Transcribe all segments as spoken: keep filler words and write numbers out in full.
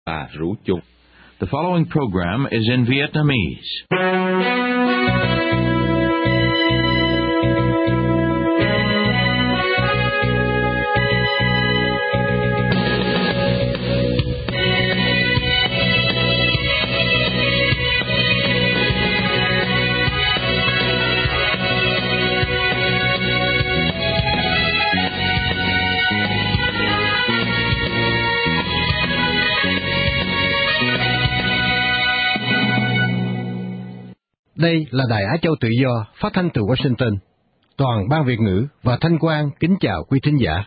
và rủ chung. The following program is in Vietnamese. Đây là Đài Á Châu Tự Do, phát thanh từ Washington. Toàn ban Việt ngữ và Thanh Quang kính chào quý thính giả.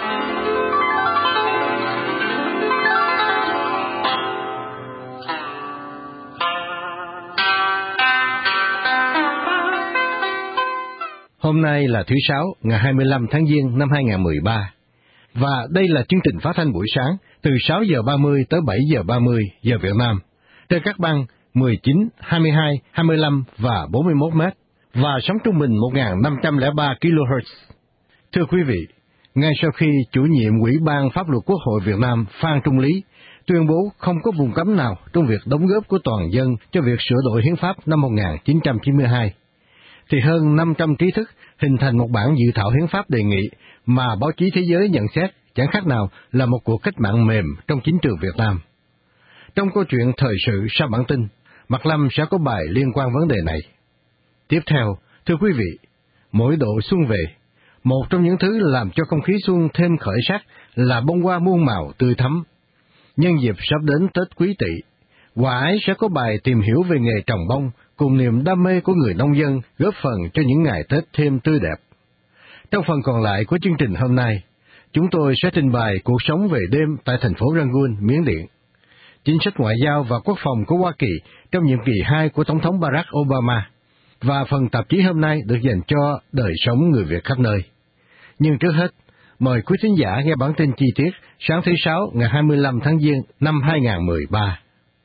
Hôm nay là thứ Sáu, ngày hai mươi lăm tháng Giêng năm hai nghìn không trăm mười ba. Và đây là chương trình phát thanh buổi sáng từ sáu giờ ba mươi tới bảy giờ ba mươi giờ Việt Nam, trên các băng mười chín, hai mươi hai, hai mươi lăm và bốn mươi mốt mét, và sóng trung bình một nghìn năm trăm lẻ ba ki lô héc. Thưa quý vị, ngay sau khi chủ nhiệm Ủy ban Pháp luật Quốc hội Việt Nam Phan Trung Lý tuyên bố không có vùng cấm nào trong việc đóng góp của toàn dân cho việc sửa đổi hiến pháp năm một nghìn chín trăm chín mươi hai, thì hơn năm trăm trí thức hình thành một bản dự thảo hiến pháp đề nghị mà báo chí thế giới nhận xét chẳng khác nào là một cuộc cách mạng mềm trong chính trường Việt Nam. Trong câu chuyện thời sự sau bản tin, Mạc Lâm sẽ có bài liên quan vấn đề này. Tiếp theo, thưa quý vị, mỗi độ xuân về, một trong những thứ làm cho không khí xuân thêm khởi sắc là bông hoa muôn màu tươi thắm. Nhân dịp sắp đến Tết Quý Tỵ, Hòa Ái sẽ có bài tìm hiểu về nghề trồng bông cùng niềm đam mê của người nông dân góp phần cho những ngày Tết thêm tươi đẹp. Trong phần còn lại của chương trình hôm nay, chúng tôi sẽ trình bày cuộc sống về đêm tại thành phố Rangoon, Miến Điện, chính sách ngoại giao và quốc phòng của Hoa Kỳ trong nhiệm kỳ hai của Tổng thống Barack Obama, và phần tạp chí hôm nay được dành cho đời sống người Việt khắp nơi. Nhưng trước hết, mời quý thính giả nghe bản tin chi tiết sáng thứ Sáu ngày hai mươi lăm tháng Giêng năm hai nghìn không trăm mười ba.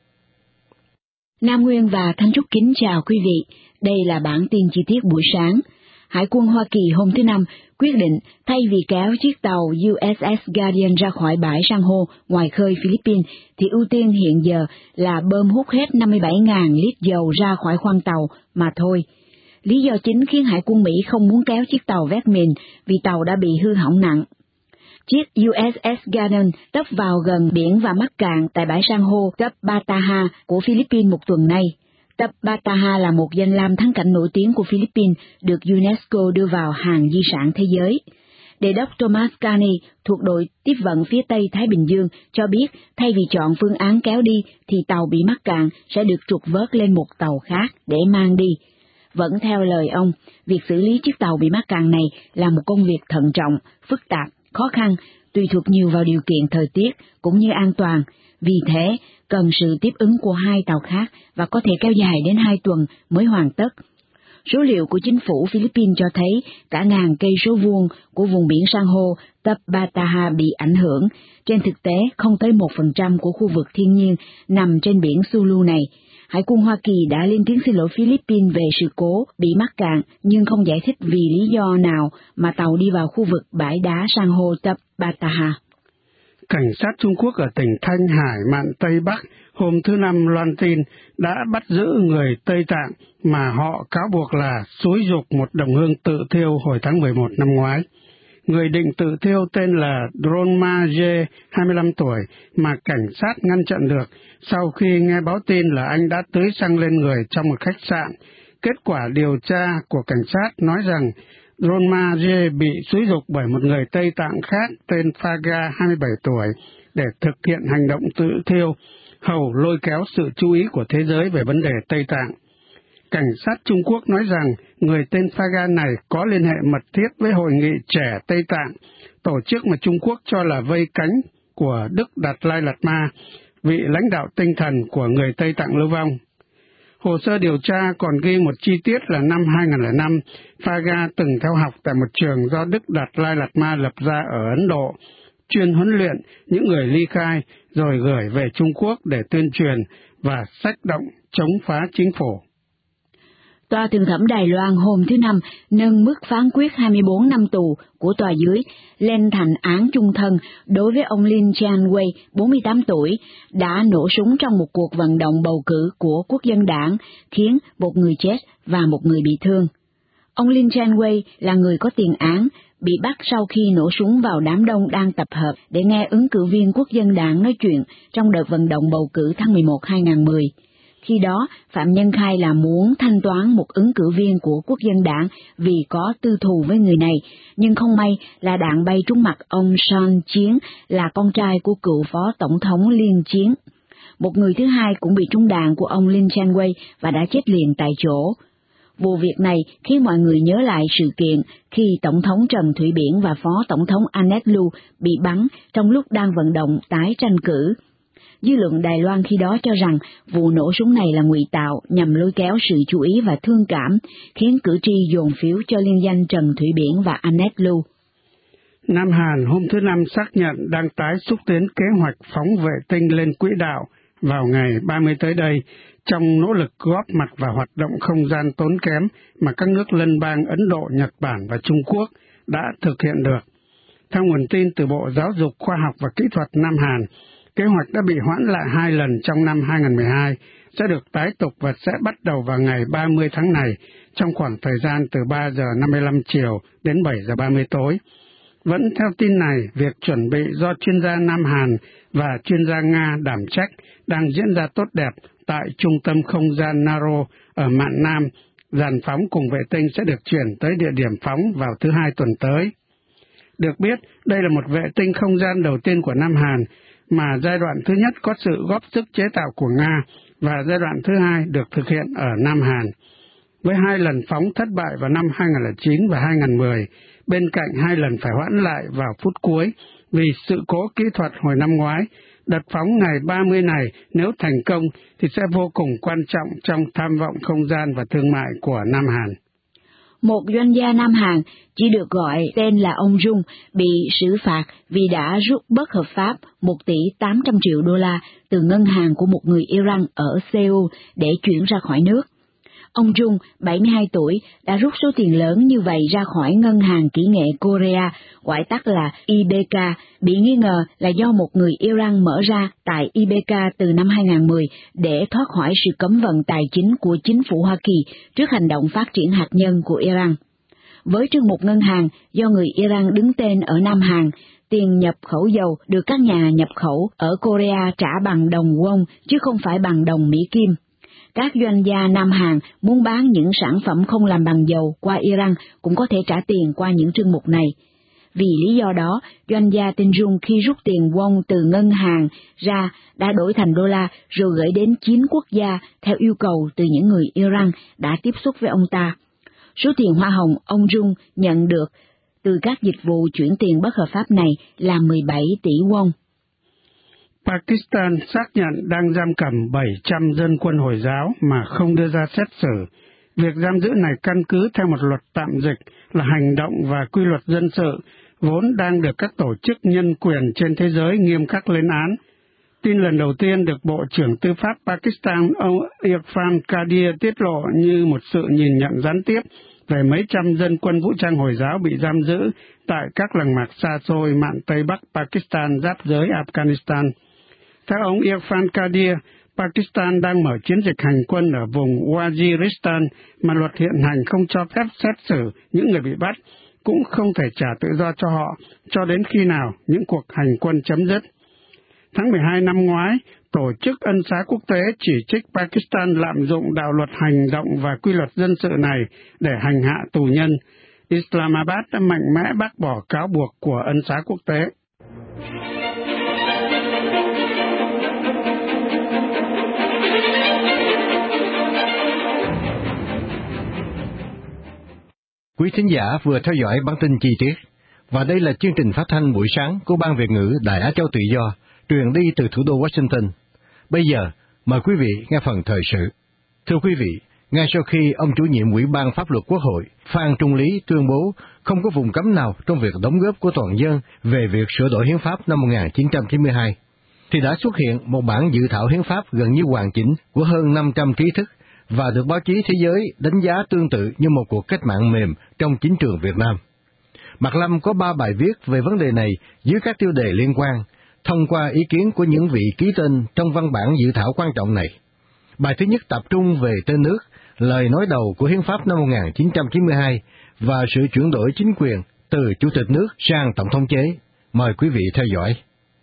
Nam Nguyên và Thanh Trúc kính chào quý vị, đây là bản tin chi tiết buổi sáng. Hải quân Hoa Kỳ hôm thứ Năm quyết định thay vì kéo chiếc tàu u ét ét Guardian ra khỏi bãi san hô ngoài khơi Philippines, thì ưu tiên hiện giờ là bơm hút hết năm mươi bảy nghìn lít dầu ra khỏi khoang tàu mà thôi. Lý do chính khiến Hải quân Mỹ không muốn kéo chiếc tàu vét mìn vì tàu đã bị hư hỏng nặng. Chiếc u ét ét Guardian tấp vào gần biển và mắc cạn tại bãi san hô Cabo Bataha của Philippines một tuần nay. Cabo Bataha là một danh lam thắng cảnh nổi tiếng của Philippines, được UNESCO đưa vào hàng di sản thế giới. Đề đốc Thomas Carney thuộc đội tiếp vận phía Tây Thái Bình Dương cho biết thay vì chọn phương án kéo đi thì tàu bị mắc cạn sẽ được trục vớt lên một tàu khác để mang đi. Vẫn theo lời ông, việc xử lý chiếc tàu bị mắc cạn này là một công việc thận trọng, phức tạp, khó khăn, tùy thuộc nhiều vào điều kiện thời tiết cũng như an toàn. Vì thế, cần sự tiếp ứng của hai tàu khác và có thể kéo dài đến hai tuần mới hoàn tất. Số liệu của chính phủ Philippines cho thấy cả ngàn cây số vuông của vùng biển san hô Cabo Bataha bị ảnh hưởng. Trên thực tế, không tới một phần trăm của khu vực thiên nhiên nằm trên biển Sulu này. Hải quân Hoa Kỳ đã lên tiếng xin lỗi Philippines về sự cố bị mắc cạn, nhưng không giải thích vì lý do nào mà tàu đi vào khu vực bãi đá san hô Cabo Bataha. Cảnh sát Trung Quốc ở tỉnh Thanh Hải, mạn Tây Bắc hôm thứ Năm loan tin đã bắt giữ người Tây Tạng mà họ cáo buộc là xúi giục một đồng hương tự thiêu hồi tháng mười một năm ngoái. Người định tự thiêu tên là Dronma J, hai mươi lăm tuổi, mà cảnh sát ngăn chặn được sau khi nghe báo tin là anh đã tưới xăng lên người trong một khách sạn. Kết quả điều tra của cảnh sát nói rằng Dronma J bị xúi giục bởi một người Tây Tạng khác tên Phaga, hai mươi bảy tuổi, để thực hiện hành động tự thiêu, hầu lôi kéo sự chú ý của thế giới về vấn đề Tây Tạng. Cảnh sát Trung Quốc nói rằng người tên Phaga này có liên hệ mật thiết với Hội nghị Trẻ Tây Tạng, tổ chức mà Trung Quốc cho là vây cánh của Đức Đạt Lai Lạt Ma, vị lãnh đạo tinh thần của người Tây Tạng lưu vong. Hồ sơ điều tra còn ghi một chi tiết là năm hai nghìn không trăm lẻ năm, Phaga từng theo học tại một trường do Đức Đạt Lai Lạt Ma lập ra ở Ấn Độ, chuyên huấn luyện những người ly khai rồi gửi về Trung Quốc để tuyên truyền và xách động chống phá chính phủ. Tòa Thượng thẩm Đài Loan hôm thứ Năm nâng mức phán quyết hai mươi bốn năm tù của tòa dưới lên thành án chung thân đối với ông Lin Chan-wei, bốn mươi tám tuổi, đã nổ súng trong một cuộc vận động bầu cử của Quốc dân đảng, khiến một người chết và một người bị thương. Ông Lin Chan-wei là người có tiền án, bị bắt sau khi nổ súng vào đám đông đang tập hợp để nghe ứng cử viên Quốc dân đảng nói chuyện trong đợt vận động bầu cử tháng mười một năm hai nghìn không trăm mười. Khi đó, phạm nhân khai là muốn thanh toán một ứng cử viên của Quốc dân đảng vì có tư thù với người này, nhưng không may là đạn bay trúng mặt ông Son Chiến, là con trai của cựu phó tổng thống Lin Chiến. Một người thứ hai cũng bị trúng đạn của ông Lin Chan-wei và đã chết liền tại chỗ. Vụ việc này khiến mọi người nhớ lại sự kiện khi Tổng thống Trần Thủy Biển và Phó Tổng thống Annette Lu bị bắn trong lúc đang vận động tái tranh cử. Dư luận Đài Loan khi đó cho rằng vụ nổ súng này là ngụy tạo nhằm lôi kéo sự chú ý và thương cảm, khiến cử tri dồn phiếu cho liên danh Trần Thủy Biển và Annette Lu. Nam Hàn hôm thứ Năm xác nhận đang tái xúc tiến kế hoạch phóng vệ tinh lên quỹ đạo vào ngày ba mươi tới đây, trong nỗ lực góp mặt vào hoạt động không gian tốn kém mà các nước lân bang Ấn Độ, Nhật Bản và Trung Quốc đã thực hiện được. Theo nguồn tin từ Bộ Giáo dục, Khoa học và Kỹ thuật Nam Hàn, kế hoạch đã bị hoãn lại hai lần trong năm hai nghìn không trăm mười hai, sẽ được tái tục và sẽ bắt đầu vào ngày ba mươi tháng này, trong khoảng thời gian từ ba giờ năm mươi lăm chiều đến bảy giờ ba mươi tối. Vẫn theo tin này, việc chuẩn bị do chuyên gia Nam Hàn và chuyên gia Nga đảm trách đang diễn ra tốt đẹp tại Trung tâm Không gian Naro ở Mạn Nam. Dàn phóng cùng vệ tinh sẽ được chuyển tới địa điểm phóng vào thứ Hai tuần tới. Được biết, đây là một vệ tinh không gian đầu tiên của Nam Hàn, mà giai đoạn thứ nhất có sự góp sức chế tạo của Nga và giai đoạn thứ hai được thực hiện ở Nam Hàn. Với hai lần phóng thất bại vào năm hai nghìn không trăm lẻ chín và hai nghìn không trăm mười, bên cạnh hai lần phải hoãn lại vào phút cuối vì sự cố kỹ thuật hồi năm ngoái, đợt phóng ngày ba mươi này nếu thành công thì sẽ vô cùng quan trọng trong tham vọng không gian và thương mại của Nam Hàn. Một doanh gia Nam Hàn, chỉ được gọi tên là ông Jung, bị xử phạt vì đã rút bất hợp pháp một tỷ tám trăm triệu đô la từ ngân hàng của một người Iran ở Seoul để chuyển ra khỏi nước. Ông Jung, bảy mươi hai tuổi, đã rút số tiền lớn như vậy ra khỏi Ngân hàng Kỹ nghệ Korea, gọi tắt là I B K, bị nghi ngờ là do một người Iran mở ra tại I B K từ năm hai nghìn không trăm mười để thoát khỏi sự cấm vận tài chính của chính phủ Hoa Kỳ trước hành động phát triển hạt nhân của Iran. Với trương mục ngân hàng do người Iran đứng tên ở Nam Hàn, tiền nhập khẩu dầu được các nhà nhập khẩu ở Korea trả bằng đồng won chứ không phải bằng đồng Mỹ Kim. Các doanh gia Nam Hàn muốn bán những sản phẩm không làm bằng dầu qua Iran cũng có thể trả tiền qua những trương mục này. Vì lý do đó, doanh gia tên Jung khi rút tiền won từ ngân hàng ra đã đổi thành đô la rồi gửi đến chín quốc gia theo yêu cầu từ những người Iran đã tiếp xúc với ông ta. Số tiền hoa hồng ông Jung nhận được từ các dịch vụ chuyển tiền bất hợp pháp này là mười bảy tỷ won. Pakistan xác nhận đang giam cầm bảy trăm dân quân Hồi giáo mà không đưa ra xét xử. Việc giam giữ này căn cứ theo một luật tạm dịch là hành động và quy luật dân sự, vốn đang được các tổ chức nhân quyền trên thế giới nghiêm khắc lên án. Tin lần đầu tiên được Bộ trưởng Tư pháp Pakistan ông Irfan Qadir tiết lộ như một sự nhìn nhận gián tiếp về mấy trăm dân quân vũ trang Hồi giáo bị giam giữ tại các làng mạc xa xôi mạn Tây Bắc Pakistan giáp giới Afghanistan. Theo ông Irfan Qadir, Pakistan đang mở chiến dịch hành quân ở vùng Waziristan mà luật hiện hành không cho phép xét xử những người bị bắt, cũng không thể trả tự do cho họ cho đến khi nào những cuộc hành quân chấm dứt. Tháng mười hai năm ngoái, Tổ chức Ân xá Quốc tế chỉ trích Pakistan lạm dụng đạo luật hành động và quy luật dân sự này để hành hạ tù nhân. Islamabad đã mạnh mẽ bác bỏ cáo buộc của Ân xá Quốc tế. Quý thính giả vừa theo dõi bản tin chi tiết, và đây là chương trình phát thanh buổi sáng của Ban Việt ngữ Đài Á Châu Tự Do, truyền đi từ thủ đô Washington. Bây giờ, mời quý vị nghe phần thời sự. Thưa quý vị, ngay sau khi ông chủ nhiệm Ủy ban Pháp luật Quốc hội Phan Trung Lý tuyên bố không có vùng cấm nào trong việc đóng góp của toàn dân về việc sửa đổi hiến pháp năm một nghìn chín trăm chín mươi hai, thì đã xuất hiện một bản dự thảo hiến pháp gần như hoàn chỉnh của hơn năm trăm trí thức và được báo chí thế giới đánh giá tương tự như một cuộc cách mạng mềm trong chính trường Việt Nam. Mạc Lâm có ba bài viết về vấn đề này dưới các tiêu đề liên quan, thông qua ý kiến của những vị ký tên trong văn bản dự thảo quan trọng này. Bài thứ nhất tập trung về tên nước, lời nói đầu của Hiến pháp năm một nghìn chín trăm chín mươi hai và sự chuyển đổi chính quyền từ Chủ tịch nước sang Tổng thống chế. Mời quý vị theo dõi.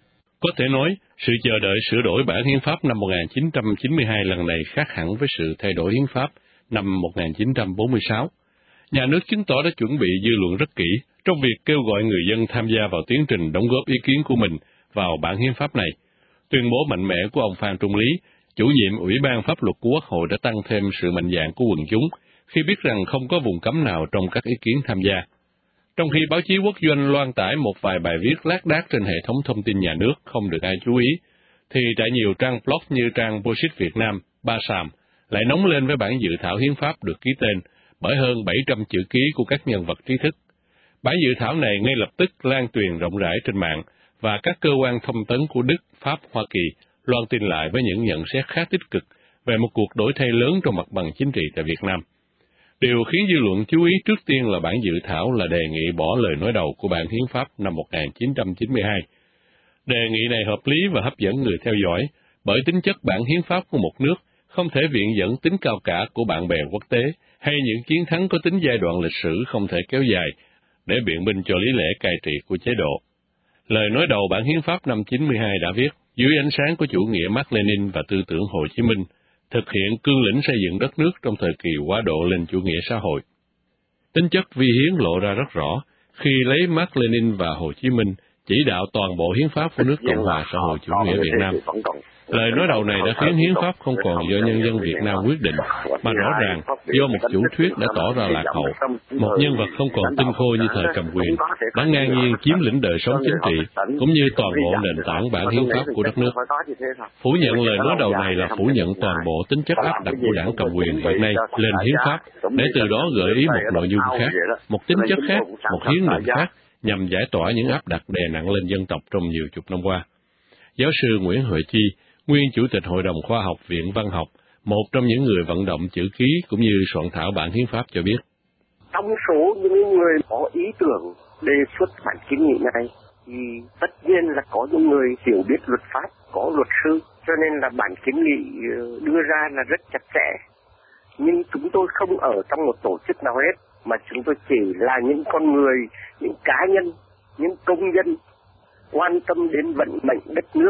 Có thể nói, sự chờ đợi sửa đổi bản hiến pháp năm một nghìn chín trăm chín mươi hai lần này khác hẳn với sự thay đổi hiến pháp năm một nghìn chín trăm bốn mươi sáu. Nhà nước chứng tỏ đã chuẩn bị dư luận rất kỹ trong việc kêu gọi người dân tham gia vào tiến trình đóng góp ý kiến của mình vào bản hiến pháp này. Tuyên bố mạnh mẽ của ông Phan Trung Lý, chủ nhiệm Ủy ban Pháp luật của Quốc hội đã tăng thêm sự mạnh dạn của quần chúng khi biết rằng không có vùng cấm nào trong các ý kiến tham gia. Trong khi báo chí quốc doanh loan tải một vài bài viết lác đác trên hệ thống thông tin nhà nước không được ai chú ý, thì tại nhiều trang blog như trang Posit Việt Nam, Ba Sàm lại nóng lên với bản dự thảo hiến pháp được ký tên bởi hơn bảy trăm chữ ký của các nhân vật trí thức. Bản dự thảo này ngay lập tức lan truyền rộng rãi trên mạng và các cơ quan thông tấn của Đức, Pháp, Hoa Kỳ loan tin lại với những nhận xét khá tích cực về một cuộc đổi thay lớn trong mặt bằng chính trị tại Việt Nam. Điều khiến dư luận chú ý trước tiên là bản dự thảo là đề nghị bỏ lời nói đầu của bản hiến pháp năm một nghìn chín trăm chín mươi hai. Đề nghị này hợp lý và hấp dẫn người theo dõi bởi tính chất bản hiến pháp của một nước không thể viện dẫn tính cao cả của bạn bè quốc tế hay những chiến thắng có tính giai đoạn lịch sử không thể kéo dài để biện minh cho lý lẽ cai trị của chế độ. Lời nói đầu bản hiến pháp năm chín mươi hai đã viết, dưới ánh sáng của chủ nghĩa Mác Lênin và tư tưởng Hồ Chí Minh, thực hiện cương lĩnh xây dựng đất nước trong thời kỳ quá độ lên chủ nghĩa xã hội. Tính chất vi hiến lộ ra rất rõ khi lấy Mác Lênin và Hồ Chí Minh chỉ đạo toàn bộ hiến pháp của nước Cộng hòa xã hội chủ nghĩa Việt Nam. Lời nói đầu này đã khiến hiến pháp không còn do nhân dân Việt Nam quyết định, mà rõ ràng do một chủ thuyết đã tỏ ra lạc hậu, một nhân vật không còn tinh khôi như thời cầm quyền, đã ngang nhiên chiếm lĩnh đời sống chính trị, cũng như toàn bộ nền tảng bản hiến pháp của đất nước. Phủ nhận lời nói đầu này là phủ nhận toàn bộ tính chất áp đặt của đảng cầm quyền hiện nay lên hiến pháp, để từ đó gợi ý một nội dung khác, một tính chất khác, một hiến định khác, nhằm giải tỏa những áp đặt đè nặng lên dân tộc trong nhiều chục năm qua. Giáo sư Nguyễn Huệ Chi, nguyên Chủ tịch Hội đồng Khoa học Viện Văn học, một trong những người vận động chữ ký cũng như soạn thảo bản hiến pháp cho biết. Trong số những người có ý tưởng đề xuất bản kiến nghị này, thì tất nhiên là có những người hiểu biết luật pháp, có luật sư, cho nên là bản kiến nghị đưa ra là rất chặt chẽ. Nhưng chúng tôi không ở trong một tổ chức nào hết, mà chúng tôi chỉ là những con người, những cá nhân, những công dân quan tâm đến vận mệnh đất nước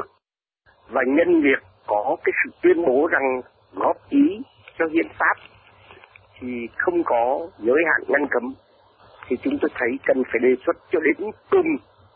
và nhân việc có cái sự tuyên bố rằng góp ý cho hiến pháp thì không có giới hạn ngăn cấm, thì chúng tôi thấy cần phải đề xuất cho đến cùng,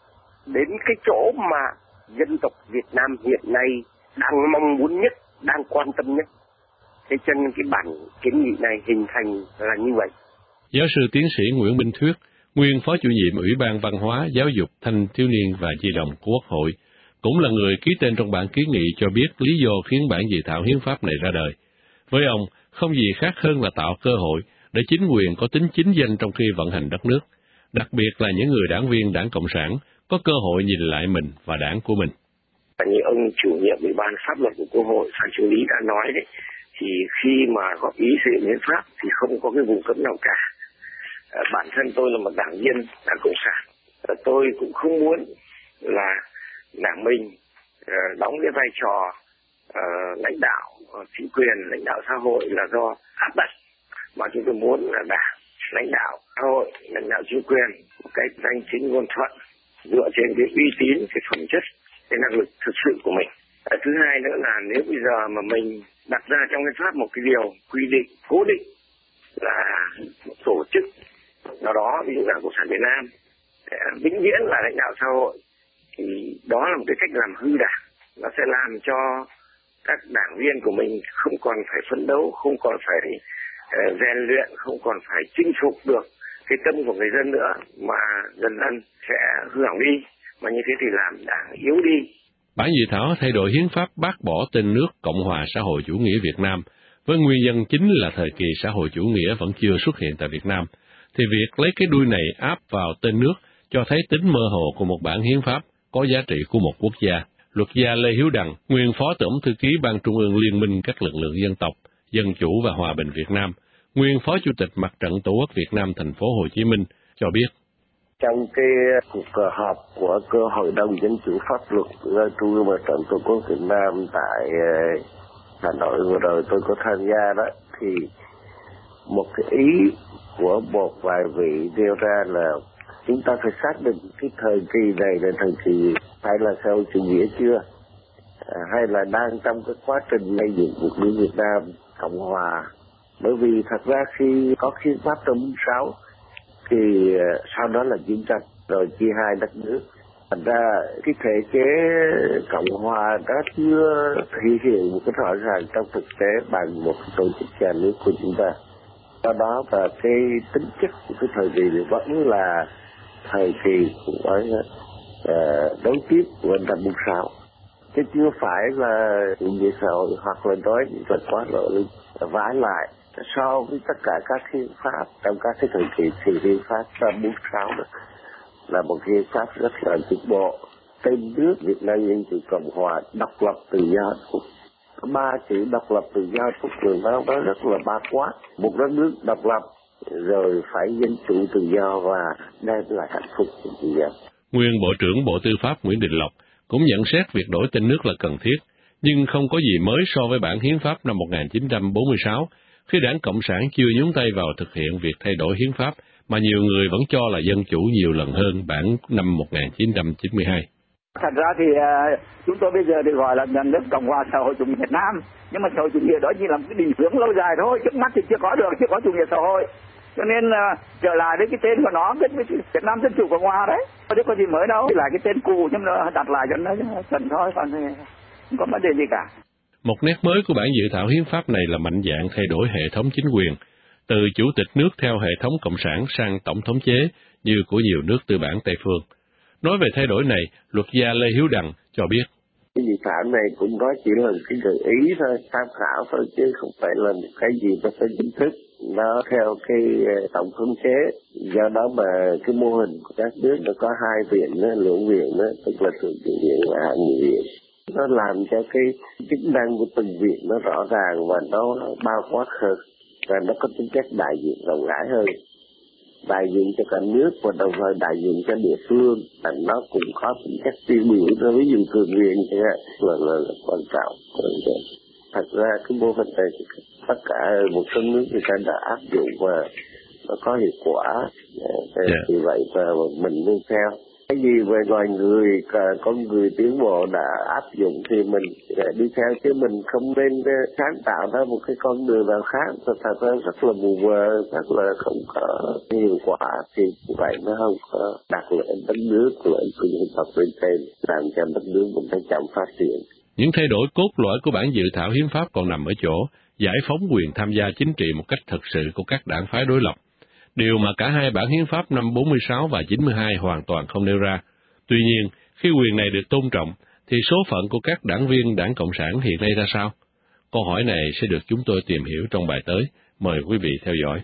đến cái chỗ mà dân tộc Việt Nam hiện nay đang mong muốn nhất, đang quan tâm nhất. Thế cho nên cái bản kiến nghị này hình thành là như vậy. Giáo sư tiến sĩ Nguyễn Minh Thuyết, nguyên Phó Chủ nhiệm Ủy ban Văn hóa, Giáo dục, Thanh thiếu niên và Di động của Quốc hội, cũng là người ký tên trong bản kiến nghị cho biết lý do khiến bản dự thảo hiến pháp này ra đời. Với ông, không gì khác hơn là tạo cơ hội để chính quyền có tính chính danh trong khi vận hành đất nước, đặc biệt là những người đảng viên Đảng Cộng sản có cơ hội nhìn lại mình và đảng của mình. Như ông chủ nhiệm Ủy ban Pháp luật của Quốc hội Phan Trung Lý đã nói đấy, thì khi mà góp ý xây dựng hiến pháp thì không có cái vùng cấm nào cả. À, bản thân tôi là một đảng viên Đảng Cộng sản, à, tôi cũng không muốn là đảng mình à, đóng cái vai trò à, lãnh đạo à, chính quyền, lãnh đạo xã hội là do áp đặt, mà chúng tôi muốn là đảng lãnh đạo xã hội, lãnh đạo chính quyền một cách danh chính ngôn thuận, dựa trên cái uy tín, cái phẩm chất, cái năng lực thực sự của mình. À, thứ hai nữa là nếu bây giờ mà mình đặt ra trong hiến pháp một cái điều quy định cố định là một tổ chức nào đó, ví dụ Đảng Cộng sản Việt Nam vĩnh viễn là lãnh đạo xã hội, thì đó là một cái cách làm hư đảng. Nó sẽ làm cho các đảng viên của mình không còn phải phấn đấu, không còn phải uh, rèn luyện, không còn phải chinh phục được cái tâm của người dân nữa, mà dần dần sẽ hư hỏng đi, mà như thế thì làm đảng yếu đi. Bản dự thảo thay đổi hiến pháp bác bỏ tên nước Cộng hòa xã hội chủ nghĩa Việt Nam, với nguyên nhân chính là thời kỳ xã hội chủ nghĩa vẫn chưa xuất hiện tại Việt Nam, thì việc lấy cái đuôi này áp vào tên nước cho thấy tính mơ hồ của một bản hiến pháp có giá trị của một quốc gia. Luật gia Lê Hiếu Đằng, nguyên Phó Tổng Thư ký Ban Trung ương Liên minh các lực lượng dân tộc, Dân chủ và Hòa bình Việt Nam, nguyên Phó Chủ tịch Mặt trận Tổ quốc Việt Nam thành phố Hồ Chí Minh cho biết. Trong cái cuộc họp của cơ Hội đồng Dân chủ Pháp luật Trung ương Mặt trận Tổ quốc Việt Nam tại Hà Nội vừa rồi tôi có tham gia đó, thì một cái ý của một vài vị nêu ra là chúng ta phải xác định cái thời kỳ này là thời kỳ phải là sau chủ nghĩa chưa, à, hay là đang trong cái quá trình xây dựng một nước Việt Nam Cộng Hòa. Bởi vì thật ra khi có hiến pháp năm bốn sáu thì sau đó là chiến tranh rồi chia hai đất nước. Thành ra cái thể chế Cộng Hòa đã chưa thể hiện một cái rõ ràng trong thực tế bằng một tổ chức nhà nước của chúng ta. Do đó và cái tính chất của cái thời kỳ này vẫn là thời kỳ của uh, đấu tiếp của năm bốn sáu, chứ chưa phải là chủ nghĩa xã hội hoặc là nói là quá lộ lý. Vãi lại so với tất cả các hiến pháp trong các cái thời kỳ thì hiến pháp năm bốn sáu đó là một hiến pháp rất là tiến bộ. Tên nước Việt Nam Dân chủ Cộng Hòa độc lập tự do hạnh phúc. Ba chữ độc lập tự do hạnh phúc nó nó rất là bao quát. Một đất nước độc lập rồi phải dân chủ tự do và đem lại hạnh phúc tự do. Nguyên Bộ trưởng Bộ Tư pháp Nguyễn Đình Lộc cũng nhận xét việc đổi tên nước là cần thiết, nhưng không có gì mới so với bản hiến pháp năm một nghìn chín trăm bốn mươi sáu, khi Đảng Cộng sản chưa nhúng tay vào thực hiện việc thay đổi hiến pháp mà nhiều người vẫn cho là dân chủ nhiều lần hơn bản năm một nghìn chín trăm chín mươi hai. Thật ra thì uh, chúng tôi bây giờ được gọi là nhà nước Cộng hòa xã hội chủ nghĩa Việt Nam, nhưng mà xã hội chủ nghĩa đó chỉ là một cái định hướng lâu dài thôi, trước mắt thì chưa có được, chưa có chủ nghĩa xã hội. Cho nên uh, trở lại đến cái tên của nó, cái Việt Nam Dân chủ Cộng hòa đấy, chứ có gì mới đâu, chỉ là cái tên cũ nhưng nó đặt lại cho nó cần thôi, còn không có vấn đề gì cả. Một nét mới của bản dự thảo hiến pháp này là mạnh dạn thay đổi hệ thống chính quyền, từ chủ tịch nước theo hệ thống cộng sản sang tổng thống chế như của nhiều nước tư bản Tây phương. Nói về thay đổi này, luật gia Lê Hiếu Đằng cho biết. Cái dự thảo này cũng nói chỉ là cái gợi ý thôi, tham khảo thôi, chứ không phải là một cái gì nó phải chính thức. Nó theo cái tổng thống chế, do đó mà cái mô hình của các nước nó có hai viện, lưỡng viện, tức là thượng viện và hạ nghị viện. Nó làm cho cái chức năng của từng viện nó rõ ràng và nó bao quát hơn, và nó có tính chất đại diện rộng rãi hơn, đại diện cho cả nước và đồng thời đại diện cho địa phương, và nó cũng có tính chất tiêu biểu đối với những cường viện là, là, là, là quan trọng. Thật ra cái mô hình này tất cả một số nước người ta đã áp dụng và nó có hiệu quả, yeah. Vì vậy và mình nên theo. Cái gì về loài người, con người tiến bộ đã áp dụng thì mình đi theo, chứ mình không nên sáng tạo ra một cái con đường nào khác, thật ra rất là mù mờ, rất là không có hiệu quả, thì vậy nó không có đặt lợi đất nước, lợi của dân tộc lên trên, làm cho đất nước một cái chậm phát triển. Những thay đổi cốt lõi của bản dự thảo hiến pháp còn nằm ở chỗ giải phóng quyền tham gia chính trị một cách thực sự của các đảng phái đối lập, điều mà cả hai bản hiến pháp năm bốn mươi sáu và chín mươi hai hoàn toàn không nêu ra. Tuy nhiên, khi quyền này được tôn trọng, thì số phận của các đảng viên Đảng Cộng sản hiện nay ra sao? Câu hỏi này sẽ được chúng tôi tìm hiểu trong bài tới. Mời quý vị theo dõi.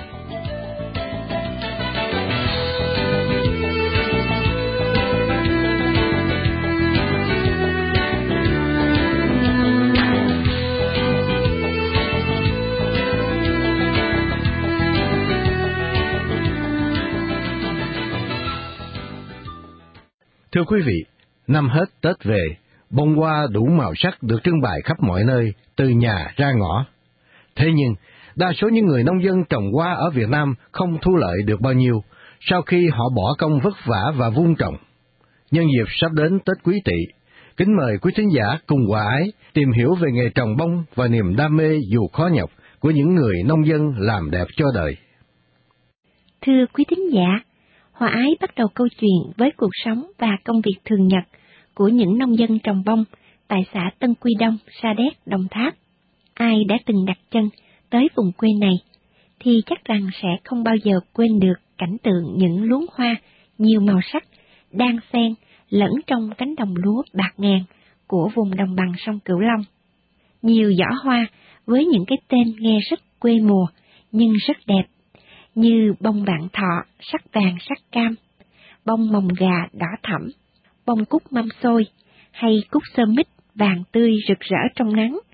Thưa quý vị, năm hết Tết về, bông hoa đủ màu sắc được trưng bày khắp mọi nơi, từ nhà ra ngõ. Thế nhưng, đa số những người nông dân trồng hoa ở Việt Nam không thu lợi được bao nhiêu sau khi họ bỏ công vất vả và vun trồng. Nhân dịp sắp đến Tết Quý Tỵ, kính mời quý thính giả cùng hòa ái tìm hiểu về nghề trồng bông và niềm đam mê dù khó nhọc của những người nông dân làm đẹp cho đời. Thưa quý thính giả, Hòa Ái bắt đầu câu chuyện với cuộc sống và công việc thường nhật của những nông dân trồng bông tại xã Tân Quy Đông, Sa Đéc, Đồng Tháp. Ai đã từng đặt chân tới vùng quê này thì chắc rằng sẽ không bao giờ quên được cảnh tượng những luống hoa nhiều màu sắc đan xen lẫn trong cánh đồng lúa bạc ngàn của vùng đồng bằng sông Cửu Long. Nhiều giỏ hoa với những cái tên nghe rất quê mùa nhưng rất đẹp, như bông vạn thọ sắc vàng sắc cam, bông mồng gà đỏ thẫm, bông cúc mâm xôi, hay cúc sơ mít vàng tươi rực rỡ trong nắng,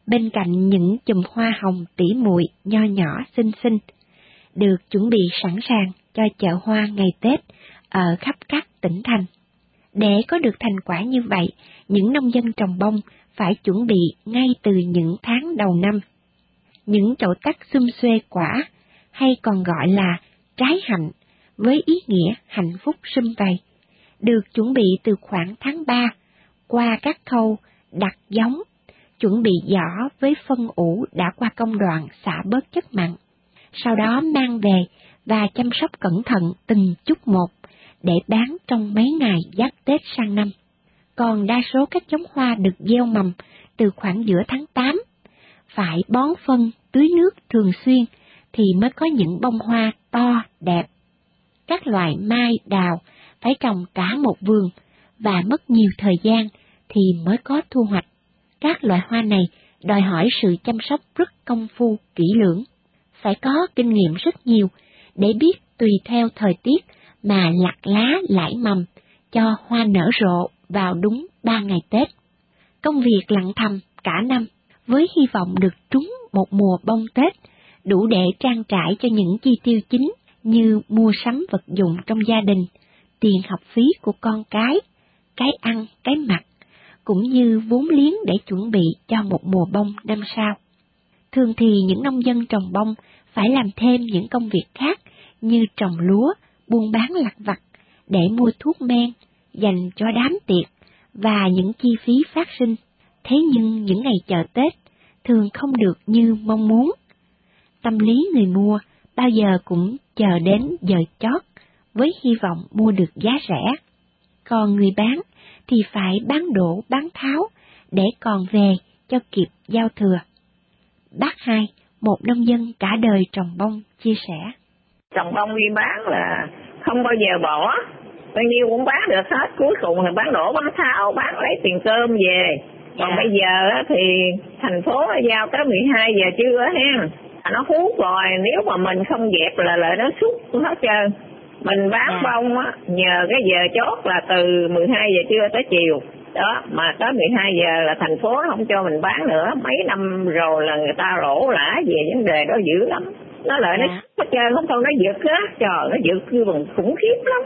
bên cạnh những chùm hoa hồng tỉ muội nho nhỏ xinh xinh, được chuẩn bị sẵn sàng cho chợ hoa ngày Tết ở khắp các tỉnh thành. Để có được thành quả như vậy, những nông dân trồng bông phải chuẩn bị ngay từ những tháng đầu năm. Những chậu tắc xum xuê quả, hay còn gọi là trái hạnh, với ý nghĩa hạnh phúc sum vầy, được chuẩn bị từ khoảng tháng ba, qua các khâu đặt giống, chuẩn bị giỏ với phân ủ đã qua công đoạn xả bớt chất mặn, sau đó mang về và chăm sóc cẩn thận từng chút một để bán trong mấy ngày giáp Tết sang năm. Còn đa số các giống hoa được gieo mầm từ khoảng giữa tháng tám, phải bón phân, tưới nước thường xuyên thì mới có những bông hoa to, đẹp. Các loại mai, đào phải trồng cả một vườn và mất nhiều thời gian thì mới có thu hoạch. Các loại hoa này đòi hỏi sự chăm sóc rất công phu, kỹ lưỡng. Phải có kinh nghiệm rất nhiều để biết tùy theo thời tiết mà lặt lá lãi mầm cho hoa nở rộ vào đúng ba ngày Tết. Công việc lặng thầm cả năm với hy vọng được trúng một mùa bông Tết đủ để trang trải cho những chi tiêu chính như mua sắm vật dụng trong gia đình, tiền học phí của con cái, cái ăn, cái mặc, cũng như vốn liếng để chuẩn bị cho một mùa bông năm sau. Thường thì những nông dân trồng bông phải làm thêm những công việc khác như trồng lúa, buôn bán lặt vặt để mua thuốc men, dành cho đám tiệc và những chi phí phát sinh. Thế nhưng những ngày chợ Tết thường không được như mong muốn. Tâm lý người mua bao giờ cũng chờ đến giờ chót với hy vọng mua được giá rẻ. Còn người bán thì phải bán đổ bán tháo để còn về cho kịp giao thừa. Bác Hai, một nông dân cả đời trồng bông, chia sẻ. Trồng bông đi bán là không bao giờ bỏ, bao nhiêu cũng bán được hết, cuối cùng thì bán đổ bán tháo, bán lấy tiền cơm về. Còn yeah. Bây giờ thì thành phố giao tới mười hai giờ trưa hen, nó hút rồi, nếu mà mình không dẹp là lại nó xúc hết trơn. Mình bán yeah. bông á, nhờ cái giờ chốt là từ mười hai giờ trưa tới chiều. Đó, mà tới mười hai giờ là thành phố không cho mình bán nữa, mấy năm rồi là người ta lỗ lã về vấn đề đó dữ lắm. Nó lại yeah. nó hết trơn, không thôi nó giật á, trời, nó giật kêu bằng khủng khiếp lắm.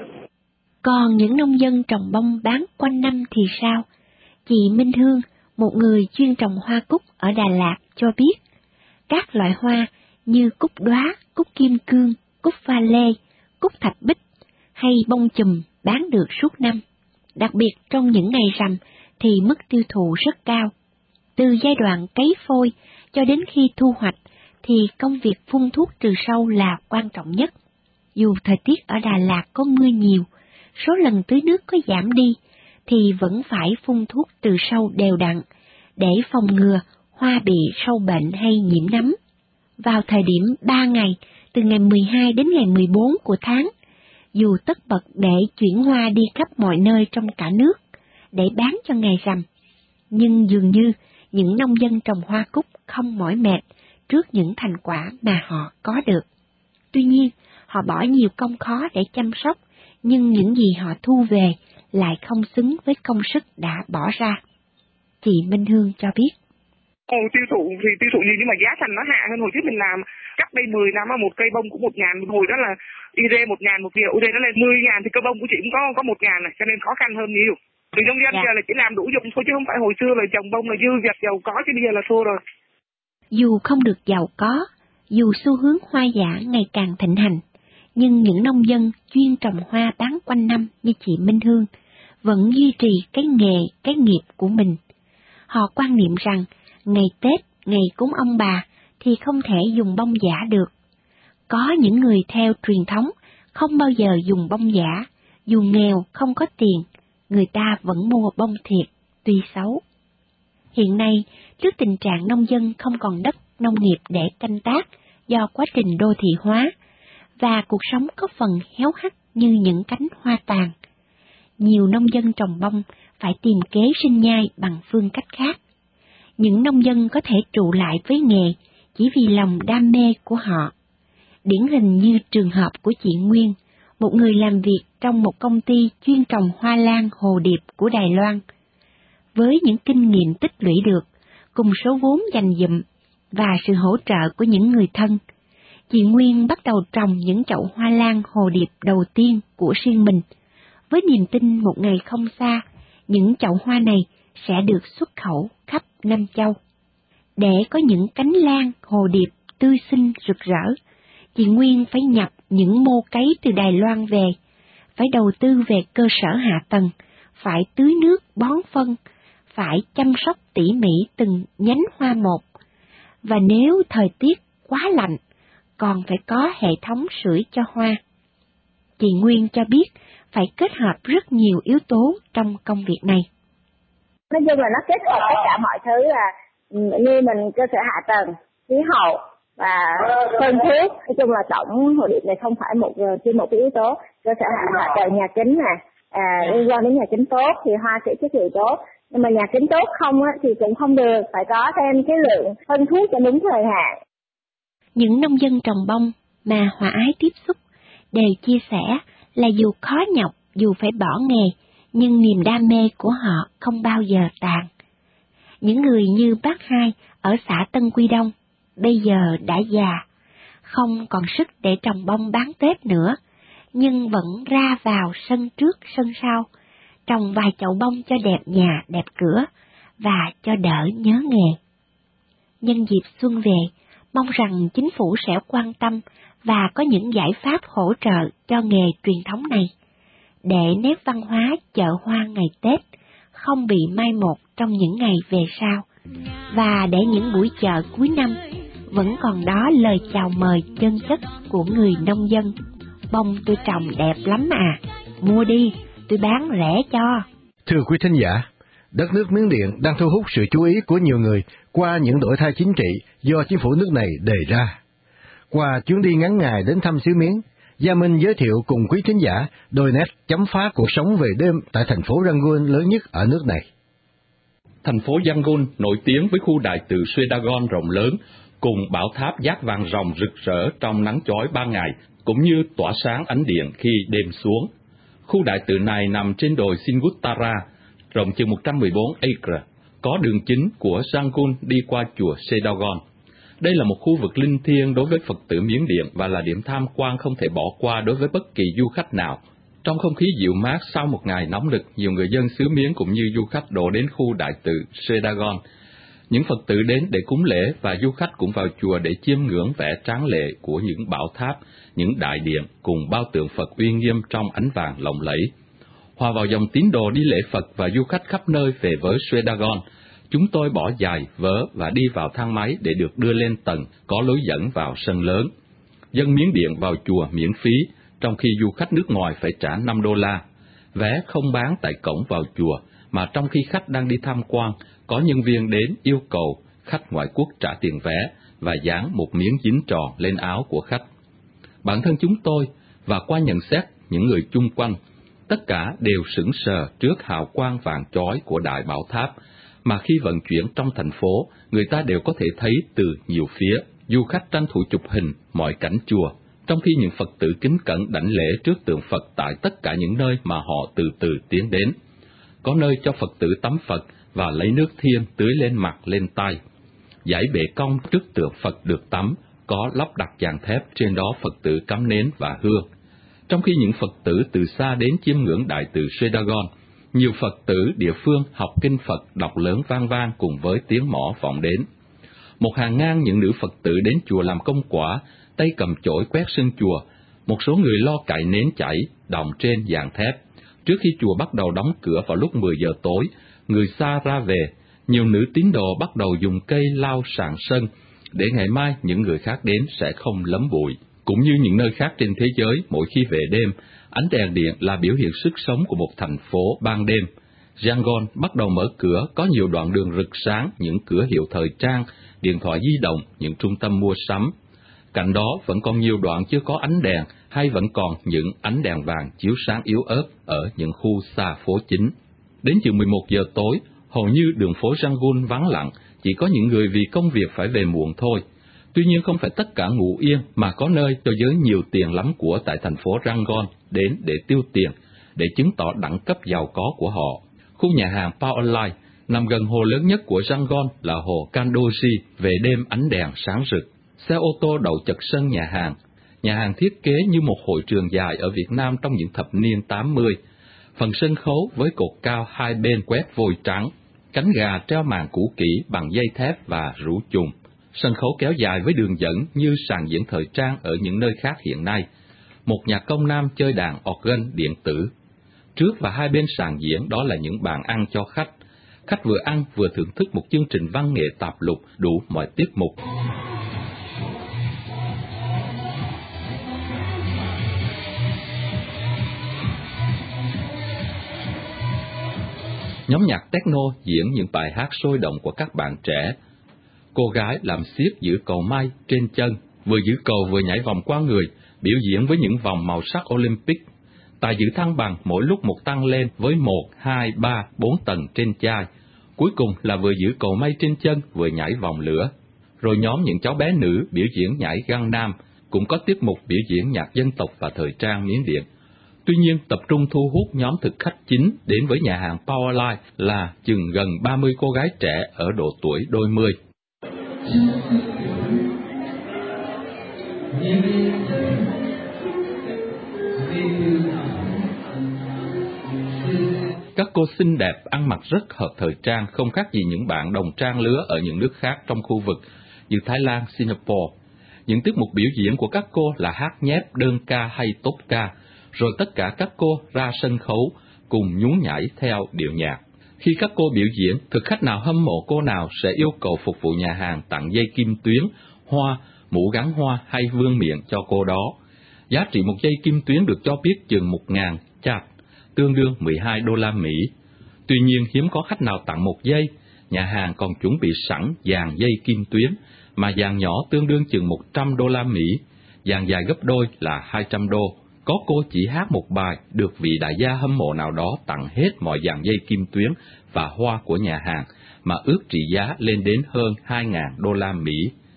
Còn những nông dân trồng bông bán quanh năm thì sao? Chị Minh Hương, một người chuyên trồng hoa cúc ở Đà Lạt cho biết, các loại hoa như cúc đóa, cúc kim cương, cúc pha lê, cúc thạch bích hay bông chùm bán được suốt năm. Đặc biệt trong những ngày rằm thì mức tiêu thụ rất cao. Từ giai đoạn cấy phôi cho đến khi thu hoạch thì công việc phun thuốc trừ sâu là quan trọng nhất. Dù thời tiết ở Đà Lạt có mưa nhiều, số lần tưới nước có giảm đi, thì vẫn phải phun thuốc trừ sâu đều đặn để phòng ngừa hoa bị sâu bệnh hay nhiễm nấm. Vào thời điểm ba ngày, từ ngày mười hai đến ngày mười bốn của tháng, dù tất bật để chuyển hoa đi khắp mọi nơi trong cả nước để bán cho ngày rằm, nhưng dường như những nông dân trồng hoa cúc không mỏi mệt trước những thành quả mà họ có được. Tuy nhiên, họ bỏ nhiều công khó để chăm sóc, nhưng những gì họ thu về lại không xứng với công sức đã bỏ ra. Chị Minh Hương cho biết. Ồ, tiêu thụ thì tiêu thụ nhiều nhưng mà giá thành nó hạ hơn hồi trước mình làm. Cách đây mười năm một cây bông cũng một ngàn, hồi đó là i rê một ngàn một triệu, i rê nó lên mười ngàn thì cây bông của chị cũng có có một ngàn này, cho nên khó khăn hơn nhiều. Từ nông dân dạ. giờ là chỉ làm đủ dùng thôi chứ không phải hồi xưa là trồng bông là dư dật giàu có, chứ bây giờ là thua rồi. Dù không được giàu có, dù xu hướng hoa giả ngày càng thịnh hành, nhưng những nông dân chuyên trồng hoa bán quanh năm như chị Minh Hương vẫn duy trì cái nghề, cái nghiệp của mình. Họ quan niệm rằng ngày Tết, ngày cúng ông bà thì không thể dùng bông giả được. Có những người theo truyền thống không bao giờ dùng bông giả, dù nghèo không có tiền, người ta vẫn mua bông thiệt, tuy xấu. Hiện nay, trước tình trạng nông dân không còn đất nông nghiệp để canh tác do quá trình đô thị hóa, và cuộc sống có phần héo hắt như những cánh hoa tàn, nhiều nông dân trồng bông phải tìm kế sinh nhai bằng phương cách khác. Những nông dân có thể trụ lại với nghề chỉ vì lòng đam mê của họ. Điển hình như trường hợp của chị Nguyên, một người làm việc trong một công ty chuyên trồng hoa lan hồ điệp của Đài Loan. Với những kinh nghiệm tích lũy được, cùng số vốn dành dụm và sự hỗ trợ của những người thân, chị Nguyên bắt đầu trồng những chậu hoa lan hồ điệp đầu tiên của riêng mình, với niềm tin một ngày không xa, những chậu hoa này sẽ được xuất khẩu khắp năm châu. Để có những cánh lan hồ điệp tươi xinh rực rỡ, chị Nguyên phải nhập những mô cấy từ Đài Loan về, phải đầu tư về cơ sở hạ tầng, phải tưới nước bón phân, phải chăm sóc tỉ mỉ từng nhánh hoa một. Và nếu thời tiết quá lạnh, còn phải có hệ thống sưởi cho hoa. Chị Nguyên cho biết phải kết hợp rất nhiều yếu tố trong công việc này. Nói chung là nó kết hợp tất cả mọi thứ, là như mình cơ sở hạ tầng, khí hậu và phân thuốc. Nói chung là tổng hồ điệp này không phải một trên một cái yếu tố. Cơ sở hạ, hạ tầng nhà kính nè, à, liên quan đến nhà kính tốt thì hoa sẽ chất lượng tốt. Nhưng mà nhà kính tốt không á, thì cũng không được, phải có thêm cái lượng phân thuốc cho đúng thời hạn. Những nông dân trồng bông mà Hòa Ái tiếp xúc đều chia sẻ là dù khó nhọc, dù phải bỏ nghề, nhưng niềm đam mê của họ không bao giờ tàn. Những người như bác Hai ở xã Tân Quy Đông bây giờ đã già, không còn sức để trồng bông bán Tết nữa, nhưng vẫn ra vào sân trước sân sau, trồng vài chậu bông cho đẹp nhà đẹp cửa và cho đỡ nhớ nghề. Nhân dịp xuân về, mong rằng chính phủ sẽ quan tâm và có những giải pháp hỗ trợ cho nghề truyền thống này, để nét văn hóa chợ hoa ngày Tết không bị mai một trong những ngày về sau, và để những buổi chợ cuối năm vẫn còn đó lời chào mời chân chất của người nông dân. Bông tôi trồng đẹp lắm à, mua đi, tôi bán rẻ cho. Thưa quý thính giả, đất nước Miến Điện đang thu hút sự chú ý của nhiều người qua những đổi thay chính trị do chính phủ nước này đề ra. Qua chuyến đi ngắn ngày đến thăm xứ Miến, Gia Minh giới thiệu cùng quý thính giả đôi nét chấm phá cuộc sống về đêm tại thành phố Rangoon lớn nhất ở nước này. Thành phố Yangon nổi tiếng với khu đại tự Swedagon rộng lớn, cùng bảo tháp giác vàng ròng rực rỡ trong nắng chói ban ngày, cũng như tỏa sáng ánh điện khi đêm xuống. Khu đại tự này nằm trên đồi Singuttara, rộng chừng một trăm mười bốn acre, có đường chính của Yangon đi qua chùa Swedagon. Đây là một khu vực linh thiêng đối với Phật tử Miến Điện và là điểm tham quan không thể bỏ qua đối với bất kỳ du khách nào. Trong không khí dịu mát sau một ngày nóng nực, nhiều người dân xứ Miến cũng như du khách đổ đến khu đại tự Swedagon. Những Phật tử đến để cúng lễ và du khách cũng vào chùa để chiêm ngưỡng vẻ tráng lệ của những bảo tháp, những đại điện cùng bao tượng Phật uy nghiêm trong ánh vàng lộng lẫy. Hòa vào dòng tín đồ đi lễ Phật và du khách khắp nơi về với Swedagon, chúng tôi bỏ giày, vớ và đi vào thang máy để được đưa lên tầng có lối dẫn vào sân lớn. Dân Miến Điện vào chùa miễn phí, trong khi du khách nước ngoài phải trả năm đô la. Vé không bán tại cổng vào chùa, mà trong khi khách đang đi tham quan, có nhân viên đến yêu cầu khách ngoại quốc trả tiền vé và dán một miếng dính tròn lên áo của khách. Bản thân chúng tôi, và qua nhận xét những người chung quanh, tất cả đều sững sờ trước hào quang vàng chói của đại bảo tháp, mà khi vận chuyển trong thành phố, người ta đều có thể thấy từ nhiều phía. Du khách tranh thủ chụp hình mọi cảnh chùa, trong khi những Phật tử kính cẩn đảnh lễ trước tượng Phật tại tất cả những nơi mà họ từ từ tiến đến. Có nơi cho Phật tử tắm Phật và lấy nước thiêng tưới lên mặt lên tay. Dãy bệ cong trước tượng Phật được tắm, có lắp đặt dàn thép, trên đó Phật tử cắm nến và hương. Trong khi những Phật tử từ xa đến chiêm ngưỡng đại tự Swedagon, nhiều Phật tử địa phương học kinh Phật đọc lớn vang vang cùng với tiếng mõ vọng đến. Một hàng ngang những nữ Phật tử đến chùa làm công quả, tay cầm chổi quét sân chùa, một số người lo cạy nến chảy, đọng trên dàn thép. Trước khi chùa bắt đầu đóng cửa vào lúc mười giờ tối, người xa ra về, nhiều nữ tín đồ bắt đầu dùng cây lau sàn sân, để ngày mai những người khác đến sẽ không lấm bụi. Cũng như những nơi khác trên thế giới, mỗi khi về đêm, ánh đèn điện là biểu hiện sức sống của một thành phố ban đêm. Yangon bắt đầu mở cửa, có nhiều đoạn đường rực sáng, những cửa hiệu thời trang, điện thoại di động, những trung tâm mua sắm. Cạnh đó vẫn còn nhiều đoạn chưa có ánh đèn, hay vẫn còn những ánh đèn vàng chiếu sáng yếu ớt ở những khu xa phố chính. Đến chừng mười một giờ tối, hầu như đường phố Yangon vắng lặng, chỉ có những người vì công việc phải về muộn thôi. Tuy nhiên không phải tất cả ngủ yên, mà có nơi cho giới nhiều tiền lắm của tại thành phố Rangon đến để tiêu tiền, để chứng tỏ đẳng cấp giàu có của họ. Khu nhà hàng Powerline, Nằm gần hồ lớn nhất của Yangon là hồ Kandoshi, về đêm ánh đèn sáng rực. Xe ô tô đậu chật sân nhà hàng. Nhà hàng thiết kế như một hội trường dài ở Việt Nam trong những thập niên tám mươi. Phần sân khấu với cột cao hai bên quét vôi trắng, cánh gà treo màn cũ kỹ bằng dây thép và rủ chùm. Sân khấu kéo dài với đường dẫn như sàn diễn thời trang ở những nơi khác hiện nay. Một nhạc công nam chơi đàn organ điện tử. Trước và hai bên sàn diễn đó là những bàn ăn cho khách. Khách vừa ăn vừa thưởng thức một chương trình văn nghệ tạp lục đủ mọi tiết mục. Nhóm nhạc techno diễn những bài hát sôi động của các bạn trẻ. Cô gái làm xiếc giữ cầu may trên chân, vừa giữ cầu vừa nhảy vòng qua người, biểu diễn với những vòng màu sắc Olympic. Tài giữ thăng bằng mỗi lúc một tăng lên với một, hai, ba, bốn tầng trên chai. Cuối cùng là vừa giữ cầu may trên chân vừa nhảy vòng lửa. Rồi nhóm những cháu bé nữ biểu diễn nhảy Gangnam, cũng có tiết mục biểu diễn nhạc dân tộc và thời trang Miến Điện. Tuy nhiên, tập trung thu hút nhóm thực khách chính đến với nhà hàng Powerline là chừng gần ba mươi cô gái trẻ ở độ tuổi đôi mươi. Các cô xinh đẹp, ăn mặc rất hợp thời trang, không khác gì những bạn đồng trang lứa ở những nước khác trong khu vực như Thái Lan, Singapore. Những tiết mục biểu diễn của các cô là hát nhép, đơn ca hay tốt ca, rồi tất cả các cô ra sân khấu cùng nhún nhảy theo điệu nhạc. Khi các cô biểu diễn, thực khách nào hâm mộ cô nào sẽ yêu cầu phục vụ nhà hàng tặng dây kim tuyến, hoa, mũ gắn hoa hay vương miện cho cô đó. Giá trị một dây kim tuyến được cho biết chừng một ngàn chat, tương đương mười hai đô la Mỹ. Tuy nhiên hiếm có khách nào tặng một dây, nhà hàng còn chuẩn bị sẵn dàn dây kim tuyến, mà dàn nhỏ tương đương chừng một trăm đô la Mỹ, dàn dài gấp đôi là hai trăm đô. Có cô chỉ hát một bài được vị đại gia hâm mộ nào đó tặng hết mọi dàn dây kim tuyến và hoa của nhà hàng, mà ước trị giá lên đến hơn hai ngàn đô la Mỹ.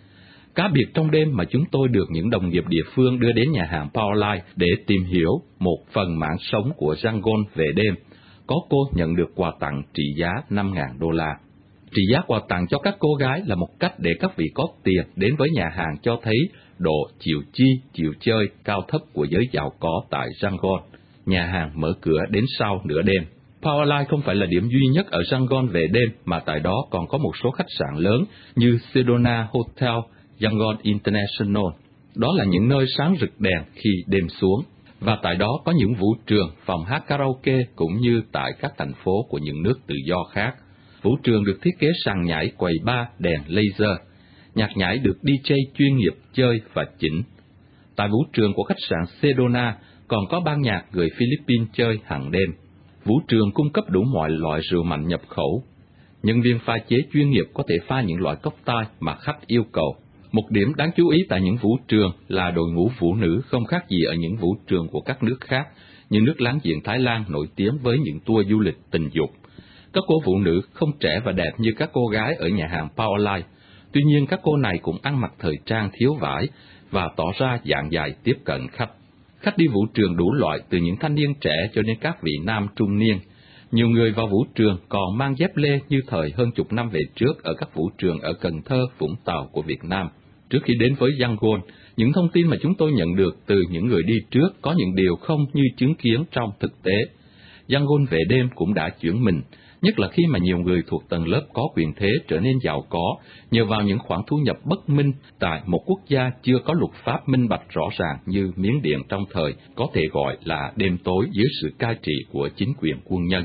Cá biệt trong đêm mà chúng tôi được những đồng nghiệp địa phương đưa đến nhà hàng Powerline để tìm hiểu một phần mảng sống của Yangon về đêm. Có cô nhận được quà tặng trị giá năm ngàn đô la. Trị giá quà tặng cho các cô gái là một cách để các vị có tiền đến với nhà hàng cho thấy độ chịu chi, chịu chơi cao thấp của giới giàu có tại Yangon. Nhà hàng mở cửa đến sau nửa đêm. Powerline không phải là điểm duy nhất ở Yangon về đêm, mà tại đó còn có một số khách sạn lớn như Sedona Hotel, Yangon International. Đó là những nơi sáng rực đèn khi đêm xuống. Và tại đó có những vũ trường, phòng hát karaoke cũng như tại các thành phố của những nước tự do khác. Vũ trường được thiết kế sàn nhảy, quầy bar, đèn laser. Nhạc nhảy được đê gi chuyên nghiệp chơi và chỉnh. Tại vũ trường của khách sạn Sedona còn có ban nhạc người Philippines chơi hàng đêm. Vũ trường cung cấp đủ mọi loại rượu mạnh nhập khẩu. Nhân viên pha chế chuyên nghiệp có thể pha những loại cocktail mà khách yêu cầu. Một điểm đáng chú ý tại những vũ trường là đội ngũ phụ nữ không khác gì ở những vũ trường của các nước khác, như nước láng giềng Thái Lan nổi tiếng với những tour du lịch tình dục. Các cô phụ nữ không trẻ và đẹp như các cô gái ở nhà hàng Powerline. Tuy nhiên các cô này cũng ăn mặc thời trang thiếu vải và tỏ ra dạng dày tiếp cận khách. Khách đi vũ trường đủ loại, từ những thanh niên trẻ cho đến các vị nam trung niên. Nhiều người vào vũ trường còn mang dép lê như thời hơn chục năm về trước ở các vũ trường ở Cần Thơ, Vũng Tàu của Việt Nam. Trước khi đến với Yangon, những thông tin mà chúng tôi nhận được từ những người đi trước có những điều không như chứng kiến trong thực tế. Yangon về đêm cũng đã chuyển mình, nhất là khi mà nhiều người thuộc tầng lớp có quyền thế trở nên giàu có nhờ vào những khoản thu nhập bất minh tại một quốc gia chưa có luật pháp minh bạch rõ ràng như Miến Điện trong thời có thể gọi là đêm tối dưới sự cai trị của chính quyền quân nhân.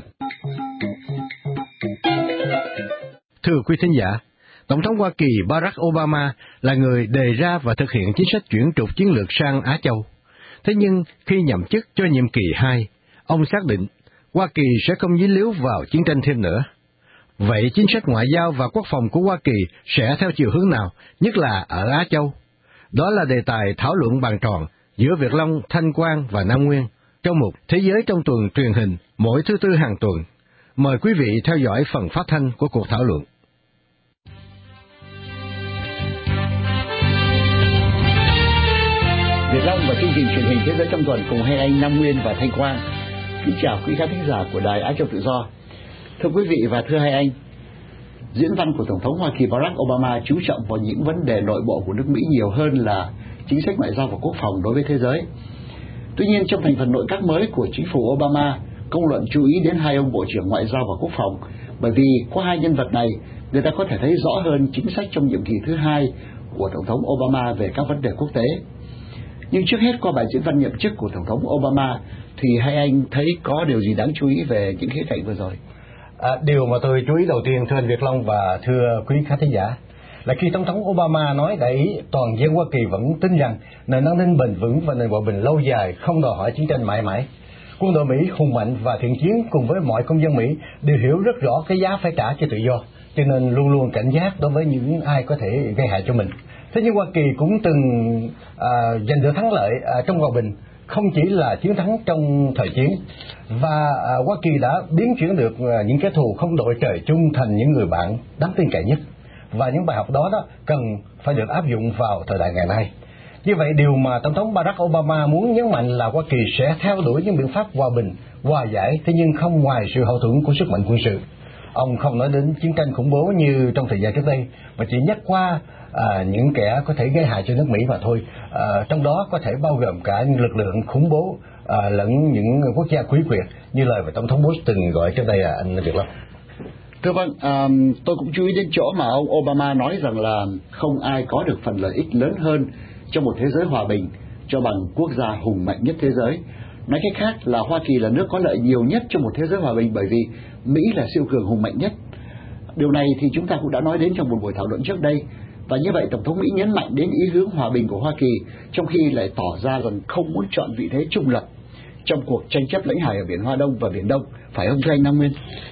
Thưa quý thính giả, Tổng thống Hoa Kỳ Barack Obama là người đề ra và thực hiện chính sách chuyển trục chiến lược sang Á Châu. Thế nhưng khi nhậm chức cho nhiệm kỳ hai, ông xác định Hoa Kỳ sẽ không dính líu vào chiến tranh thêm nữa. Vậy chính sách ngoại giao và quốc phòng của Hoa Kỳ sẽ theo chiều hướng nào, nhất là ở Á Châu? Đó là đề tài thảo luận bàn tròn giữa Việt Long, Thanh Quang và Nam Nguyên trong mục Thế giới trong tuần truyền hình mỗi thứ Tư hàng tuần. Mời quý vị theo dõi phần phát thanh của cuộc thảo luận. Việt Long và chương trình truyền hình Thế giới trong tuần cùng hai anh Nam Nguyên và Thanh Quang. Kính chào quý khán thính giả của Đài Á Châu Tự Do. Thưa quý vị và thưa hai anh, diễn văn của Tổng thống Hoa Kỳ Barack Obama chú trọng vào những vấn đề nội bộ của nước Mỹ nhiều hơn là chính sách ngoại giao và quốc phòng đối với thế giới. Tuy nhiên, trong thành phần nội các mới của chính phủ Obama, công luận chú ý đến hai ông Bộ trưởng Ngoại giao và Quốc phòng, bởi vì qua hai nhân vật này, người ta có thể thấy rõ hơn chính sách trong nhiệm kỳ thứ hai của Tổng thống Obama về các vấn đề quốc tế. Nhưng trước hết, qua bài diễn văn nhậm chức của Tổng thống Obama, thì hai anh thấy có điều gì đáng chú ý về những khía cạnh vừa rồi? À, điều mà tôi chú ý đầu tiên, thưa anh Việt Long và thưa quý khán thính giả, là khi Tổng thống Obama nói đại ý toàn dân Hoa Kỳ vẫn tin rằng nền an ninh bền vững và nền hòa bình lâu dài không đòi hỏi chiến tranh mãi mãi. Quân đội Mỹ hùng mạnh và thiện chiến cùng với mọi công dân Mỹ đều hiểu rất rõ cái giá phải trả cho tự do, cho nên luôn luôn cảnh giác đối với những ai có thể gây hại cho mình. Thế nhưng Hoa Kỳ cũng từng à, giành được thắng lợi à, trong hòa bình, không chỉ là chiến thắng trong thời chiến, và à, Hoa Kỳ đã biến chuyển được à, những kẻ thù không đội trời chung thành những người bạn đáng tin cậy nhất. Và những bài học đó đó cần phải được áp dụng vào thời đại ngày nay. Như vậy, điều mà Tổng thống Barack Obama muốn nhấn mạnh là Hoa Kỳ sẽ theo đuổi những biện pháp hòa bình, hòa giải, thế nhưng không ngoài sự hậu thuẫn của sức mạnh quân sự. Ông không nói đến chiến tranh khủng bố như trong thời gian trước đây, mà chỉ nhắc qua à, những kẻ có thể gây hại cho nước Mỹ mà thôi. À, trong đó có thể bao gồm cả những lực lượng khủng bố à, lẫn những quốc gia quý quyền, như lời mà Tổng thống Bush từng gọi trước đây, là anh Việt Long. Thưa vâng, à, tôi cũng chú ý đến chỗ mà ông Obama nói rằng là không ai có được phần lợi ích lớn hơn trong một thế giới hòa bình cho bằng quốc gia hùng mạnh nhất thế giới. Nói cách khác là Hoa Kỳ là nước có lợi nhiều nhất trong một thế giới hòa bình, bởi vì Mỹ là siêu cường hùng mạnh nhất. Điều này thì chúng ta cũng đã nói đến trong một buổi thảo luận trước đây. Và như vậy Tổng thống Mỹ nhấn mạnh đến ý hướng hòa bình của Hoa Kỳ, trong khi lại tỏ ra rằng không muốn chọn vị thế trung lập trong cuộc tranh chấp lãnh hải ở Biển Hoa Đông và Biển Đông. Phải không thưa anh Nam Nguyên?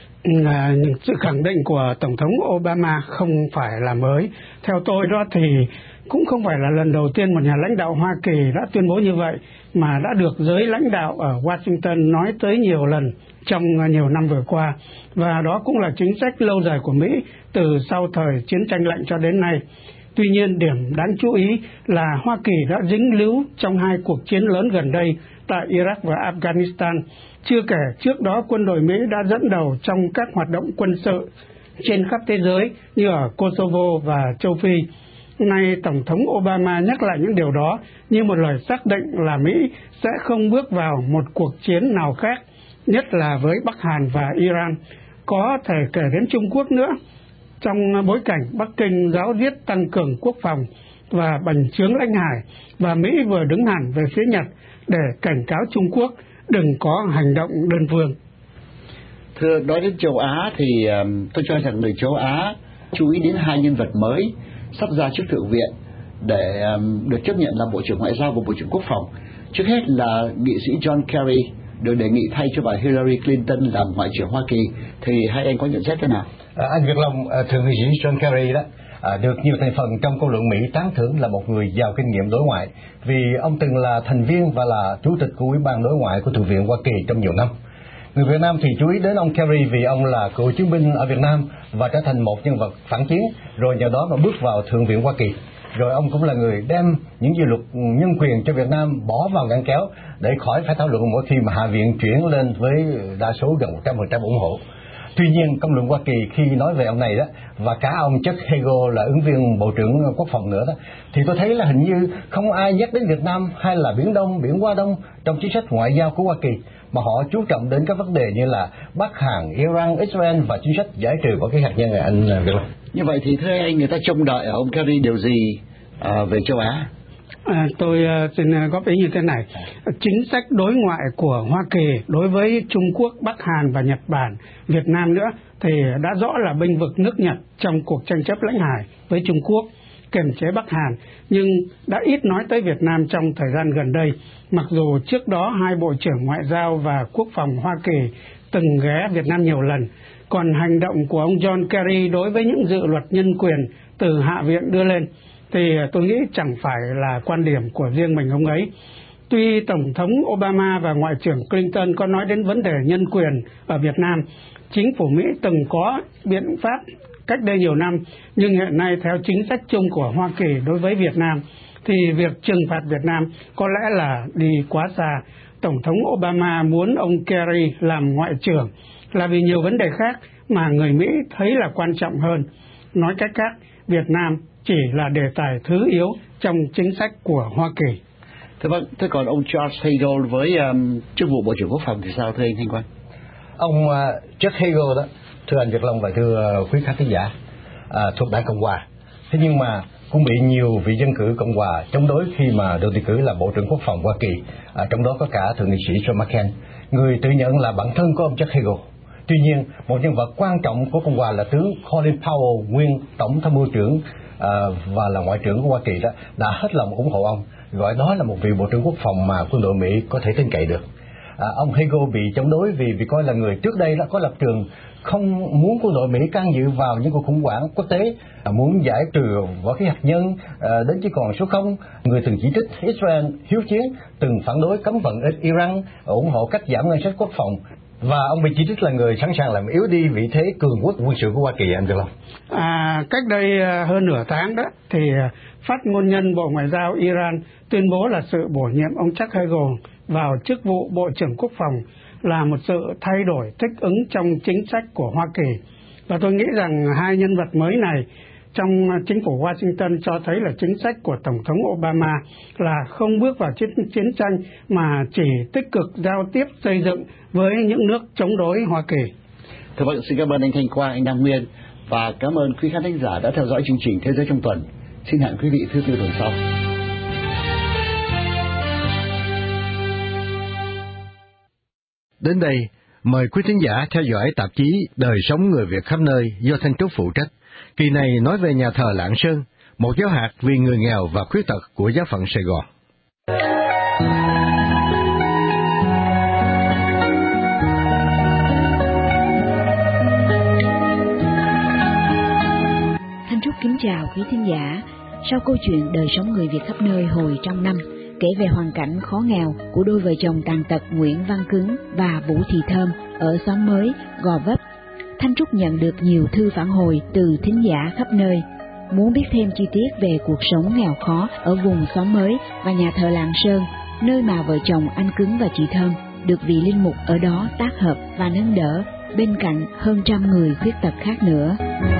À, sự khẳng định của Tổng thống Obama không phải là mới. Theo tôi đó thì cũng không phải là lần đầu tiên một nhà lãnh đạo Hoa Kỳ đã tuyên bố như vậy, mà đã được giới lãnh đạo ở Washington nói tới nhiều lần trong nhiều năm vừa qua. Và đó cũng là chính sách lâu dài của Mỹ từ sau thời chiến tranh lạnh cho đến nay. Tuy nhiên, điểm đáng chú ý là Hoa Kỳ đã dính líu trong hai cuộc chiến lớn gần đây tại Iraq và Afghanistan. Chưa kể trước đó quân đội Mỹ đã dẫn đầu trong các hoạt động quân sự trên khắp thế giới như ở Kosovo và châu Phi. Nay Tổng thống Obama nhắc lại những điều đó như một lời xác định là Mỹ sẽ không bước vào một cuộc chiến nào khác, nhất là với Bắc Hàn và Iran. Có thể kể đến Trung Quốc nữa. Trong bối cảnh Bắc Kinh ráo riết tăng cường quốc phòng và bành trướng lãnh hải, và Mỹ vừa đứng hẳn về phía Nhật để cảnh cáo Trung Quốc đừng có hành động đơn phương. Thưa, nói đến châu Á thì um, tôi cho rằng người châu Á chú ý đến hai nhân vật mới sắp ra trước Thượng viện để um, được chấp nhận làm Bộ trưởng Ngoại giao và Bộ trưởng Quốc phòng. Trước hết là nghị sĩ John Kerry được đề nghị thay cho bà Hillary Clinton làm Ngoại trưởng Hoa Kỳ. Thì hai anh có nhận xét thế nào? À, anh Việt Long, à, thượng nghị sĩ John Kerry đó à, được nhiều thành phần trong công luận Mỹ tán thưởng là một người giàu kinh nghiệm đối ngoại, vì ông từng là thành viên và là chủ tịch của Ủy ban đối ngoại của Thượng viện Hoa Kỳ trong nhiều năm. Người Việt Nam thì chú ý đến ông Kerry vì ông là cựu chiến binh ở Việt Nam và trở thành một nhân vật phản chiến, rồi nhờ đó mà bước vào Thượng viện Hoa Kỳ. Rồi ông cũng là người đem những dự luật nhân quyền cho Việt Nam bỏ vào ngăn kéo để khỏi phải thảo luận mỗi khi mà Hạ viện chuyển lên với đa số gần một trăm phần trăm ủng hộ. Tuy nhiên, công luận Hoa Kỳ khi nói về ông này đó, và cả ông Chuck Hagel là ứng viên Bộ trưởng Quốc phòng nữa đó, thì tôi thấy là hình như không ai nhắc đến Việt Nam hay là Biển Đông, Biển Hoa Đông trong chính sách ngoại giao của Hoa Kỳ, mà họ chú trọng đến các vấn đề như là Bắc Hàn, Iran, Israel và chính sách giải trừ vũ khí hạt nhân. Anh Việt Long. Như vậy thì thưa anh, người ta trông đợi ở ông Kerry điều gì à, về châu Á? À, tôi uh, xin góp ý như thế này. Chính sách đối ngoại của Hoa Kỳ đối với Trung Quốc, Bắc Hàn và Nhật Bản, Việt Nam nữa thì đã rõ là bênh vực nước Nhật trong cuộc tranh chấp lãnh hải với Trung Quốc, kiềm chế Bắc Hàn, nhưng đã ít nói tới Việt Nam trong thời gian gần đây. Mặc dù trước đó hai Bộ trưởng Ngoại giao và Quốc phòng Hoa Kỳ từng ghé Việt Nam nhiều lần, còn hành động của ông John Kerry đối với những dự luật nhân quyền từ Hạ viện đưa lên thì tôi nghĩ chẳng phải là quan điểm của riêng mình ông ấy. Tuy Tổng thống Obama và Ngoại trưởng Clinton có nói đến vấn đề nhân quyền ở Việt Nam, chính phủ Mỹ từng có biện pháp cách đây nhiều năm, nhưng hiện nay theo chính sách chung của Hoa Kỳ đối với Việt Nam, thì việc trừng phạt Việt Nam có lẽ là đi quá xa. Tổng thống Obama muốn ông Kerry làm Ngoại trưởng là vì nhiều vấn đề khác, mà người Mỹ thấy là quan trọng hơn. Nói cách khác, Việt Nam chỉ là đề tài thứ yếu trong chính sách của Hoa Kỳ. Thưa vâng, thế còn ông George Hagel với um, chức vụ Bộ trưởng Quốc phòng thì sao thưa anh Thanh Quang? Ông uh, George Hagel đó, thưa anh Việt Long và thưa uh, quý khán thính giả, uh, thuộc đảng Cộng hòa. Thế nhưng mà cũng bị nhiều vị dân cử Cộng hòa chống đối khi mà được đề cử là Bộ trưởng Quốc phòng Hoa Kỳ, uh, trong đó có cả thượng nghị sĩ John McCain, người tự nhận là bạn thân của ông George Hagel. Tuy nhiên, một nhân vật quan trọng của Cộng hòa là tướng Colin Powell, nguyên tổng tham mưu trưởng uh, và là ngoại trưởng của Hoa Kỳ đó, đã hết lòng ủng hộ ông, gọi đó là một vị Bộ trưởng Quốc phòng mà quân đội Mỹ có thể tin cậy được. À, ông Hagel bị chống đối vì vì coi là người trước đây đã có lập trường không muốn quân đội Mỹ can dự vào những cuộc khủng hoảng quốc tế, à, muốn giải trừ vũ khí hạt nhân à, đến chỉ còn số không. Người từng chỉ trích Israel hiếu chiến, từng phản đối cấm vận Iran, ủng hộ cắt giảm ngân sách quốc phòng. Và ông bị chỉ trích là người sẵn sàng làm yếu đi vị thế cường quốc quân sự của Hoa Kỳ, anh Việt Long. À, cách đây hơn nửa tháng đó thì phát ngôn nhân Bộ Ngoại giao Iran tuyên bố là sự bổ nhiệm ông Chuck Hagel vào chức vụ Bộ trưởng Quốc phòng là một sự thay đổi thích ứng trong chính sách của Hoa Kỳ. Và tôi nghĩ rằng hai nhân vật mới này trong chính phủ Washington cho thấy là chính sách của Tổng thống Obama là không bước vào chiến, chiến tranh mà chỉ tích cực giao tiếp xây dựng với những nước chống đối Hoa Kỳ. Thưa vâng, xin cảm ơn anh Thanh Quang, anh Đăng Nguyên và cảm ơn quý khán thính giả đã theo dõi chương trình Thế giới trong tuần. Xin hẹn quý vị thứ tư tuần sau. Đến đây, mời quý thính giả theo dõi tạp chí Đời sống người Việt khắp nơi do Thanh Trúc phụ trách. Kỳ này nói về nhà thờ Lạng Sơn, một giáo hạt vì người nghèo và khuyết tật của giáo phận Sài Gòn. Thanh Trúc kính chào quý thính giả. Sau câu chuyện đời sống người Việt khắp nơi hồi trong năm, kể về hoàn cảnh khó nghèo của đôi vợ chồng tàn tật Nguyễn Văn Cứng và Vũ Thị Thơm ở xóm mới Gò Vấp, Thanh Trúc nhận được nhiều thư phản hồi từ thính giả khắp nơi. Muốn biết thêm chi tiết về cuộc sống nghèo khó ở vùng xóm mới và nhà thờ Lạng Sơn, nơi mà vợ chồng anh Cứng và chị Thơm được vị linh mục ở đó tác hợp và nâng đỡ, bên cạnh hơn trăm người khuyết tật khác nữa.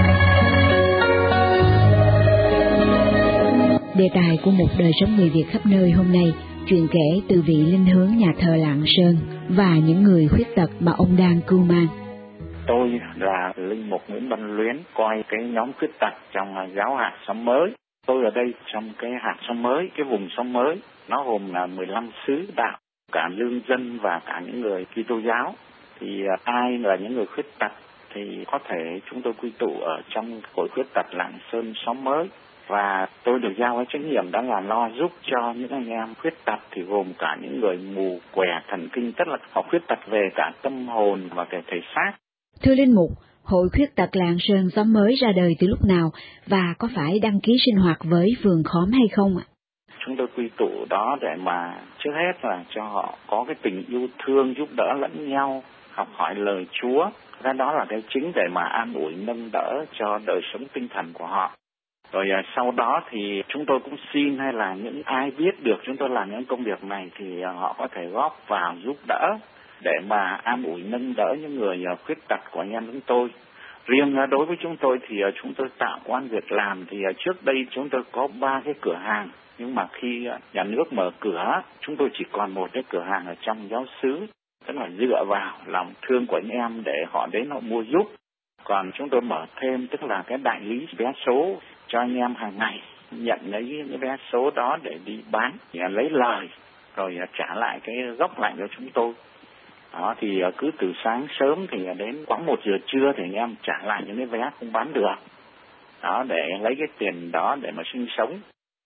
Đề tài của một đời sống người Việt khắp nơi hôm nay, chuyện kể từ vị linh hướng nhà thờ Lạng Sơn và những người khuyết tật mà ông đang cưu mang. Tôi là linh mục Nguyễn Văn Luyến, coi cái nhóm khuyết tật trong giáo hạt xóm mới. Tôi ở đây trong cái hạt xóm mới, cái vùng xóm mới, nó gồm là mười lăm xứ đạo, cả lương dân và cả những người Kitô giáo. Thì ai là những người khuyết tật thì có thể chúng tôi quy tụ ở trong hội khuyết tật Lạng Sơn xóm mới. Và tôi được giao cái trách nhiệm đó là lo giúp cho những anh em khuyết tật thì gồm cả những người mù, què, thần kinh, tức là họ khuyết tật về cả tâm hồn và về thể xác. Thưa linh mục, hội khuyết tật Lạng Sơn xóm mới ra đời từ lúc nào và có phải đăng ký sinh hoạt với phường khóm hay không ạ? Chúng tôi quy tụ đó để mà trước hết là cho họ có cái tình yêu thương, giúp đỡ lẫn nhau, học hỏi lời Chúa. Cái đó là cái chính để mà an ủi nâng đỡ cho đời sống tinh thần của họ. Rồi à, sau đó thì chúng tôi cũng xin hay là những ai biết được chúng tôi làm những công việc này thì à, họ có thể góp vào giúp đỡ để mà an ủi nâng đỡ những người à, khuyết tật của anh em chúng tôi. Riêng à, đối với chúng tôi thì à, chúng tôi tạo công ăn việc làm thì à, trước đây chúng tôi có ba cái cửa hàng. Nhưng mà khi à, nhà nước mở cửa, chúng tôi chỉ còn một cái cửa hàng ở trong giáo xứ. Tức là dựa vào lòng thương của anh em để họ đến họ mua giúp. Còn chúng tôi mở thêm tức là cái đại lý vé số cho anh em hàng ngày nhận lấy cái vé số đó để đi bán, lấy lời rồi trả lại cái gốc lại cho chúng tôi. Đó thì cứ từ sáng sớm thì đến khoảng một giờ trưa thì anh em trả lại những cái vé không bán được. Đó để lấy cái tiền đó để mà sinh sống.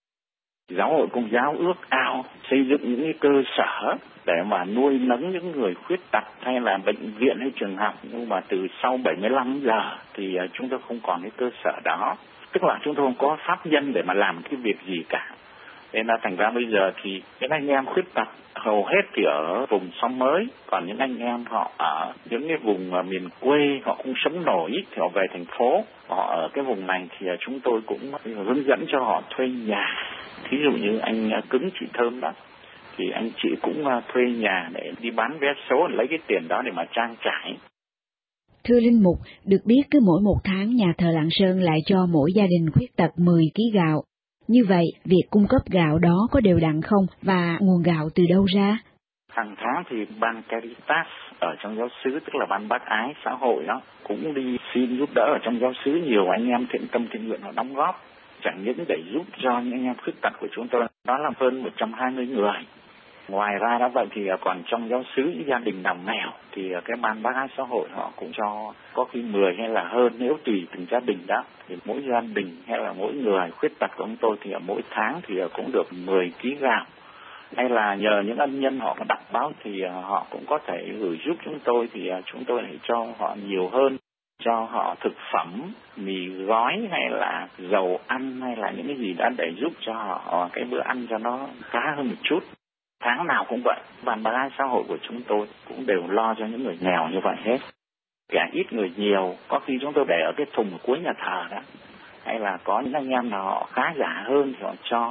Giáo hội Công giáo ước ao xây dựng những cái cơ sở để mà nuôi nấng những người khuyết tật hay là bệnh viện hay trường học, nhưng mà từ sau bảy mươi lăm giờ thì chúng tôi không còn cái cơ sở đó. Tức là chúng tôi không có pháp nhân để mà làm cái việc gì cả. Nên là thành ra bây giờ thì những anh em khuyết tật hầu hết thì ở vùng xóm mới, còn những anh em họ ở những cái vùng miền quê họ không sống nổi thì họ về thành phố. Họ ở cái vùng này thì chúng tôi cũng hướng dẫn cho họ thuê nhà. Thí dụ như anh Cứng, chị Thơm đó thì anh chị cũng thuê nhà để đi bán vé số, lấy cái tiền đó để mà trang trải. Thưa Linh Mục, được biết cứ mỗi một tháng nhà thờ Lạng Sơn lại cho mỗi gia đình khuyết tật mười ki lô gam gạo. Như vậy, việc cung cấp gạo đó có đều đặn không và nguồn gạo từ đâu ra? Hàng tháng thì ban Caritas ở trong giáo xứ, tức là ban bác ái xã hội đó, cũng đi xin giúp đỡ ở trong giáo xứ, nhiều anh em thiện tâm thiện nguyện họ đóng góp, chẳng những để giúp cho những anh em khuyết tật của chúng tôi, đó là hơn một trăm hai mươi người. Ngoài ra đó vậy thì còn trong giáo xứ những gia đình nào nghèo thì cái ban bác ái xã hội họ cũng cho có khi mười hay là hơn, nếu tùy từng gia đình đó, thì mỗi gia đình hay là mỗi người khuyết tật của chúng tôi thì mỗi tháng thì cũng được mười ki lô gam. Hay là nhờ những ân nhân họ đọc báo thì họ cũng có thể gửi giúp chúng tôi, thì chúng tôi lại cho họ nhiều hơn, cho họ thực phẩm, mì gói hay là dầu ăn hay là những cái gì đó để giúp cho họ cái bữa ăn cho nó khá hơn một chút. Tháng nào cũng vậy, ban bác ái xã hội của chúng tôi cũng đều lo cho những người nghèo như vậy hết. Cả ít người nhiều, có khi chúng tôi để ở cái thùng cuối nhà thờ đó, hay là có những anh em nào họ khá giả hơn thì họ cho.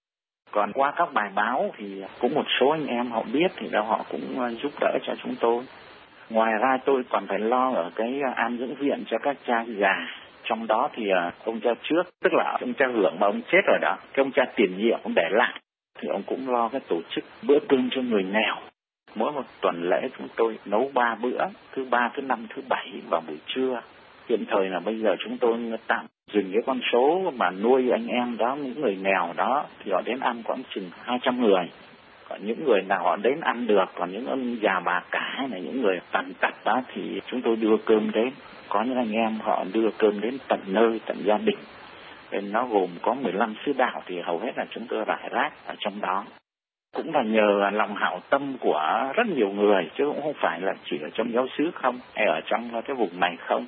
Còn qua các bài báo thì cũng một số anh em họ biết thì đâu họ cũng giúp đỡ cho chúng tôi. Ngoài ra tôi còn phải lo ở cái an dưỡng viện cho các cha già. Trong đó thì ông cha trước, tức là ông cha Hưởng mà ông chết rồi đó, cái ông cha tiền nhiệm ông để lại, thì ông cũng lo cái tổ chức bữa cơm cho người nghèo. Mỗi một tuần lễ chúng tôi nấu ba bữa, thứ ba, thứ năm, thứ bảy vào buổi trưa. Hiện thời là bây giờ chúng tôi tạm dừng cái con số mà nuôi anh em đó, những người nghèo đó, thì họ đến ăn khoảng chừng hai trăm người. Còn những người nào họ đến ăn được, còn những ông già bà cả này, những người tàn tật đó thì chúng tôi đưa cơm đến. Có những anh em họ đưa cơm đến tận nơi, tận gia đình. Nên nó gồm có mười lăm sứ đạo thì hầu hết là chúng tôi rải rác ở trong đó. Cũng là nhờ lòng hảo tâm của rất nhiều người, chứ cũng không phải là chỉ ở trong giáo xứ không, hay ở trong cái vùng này không.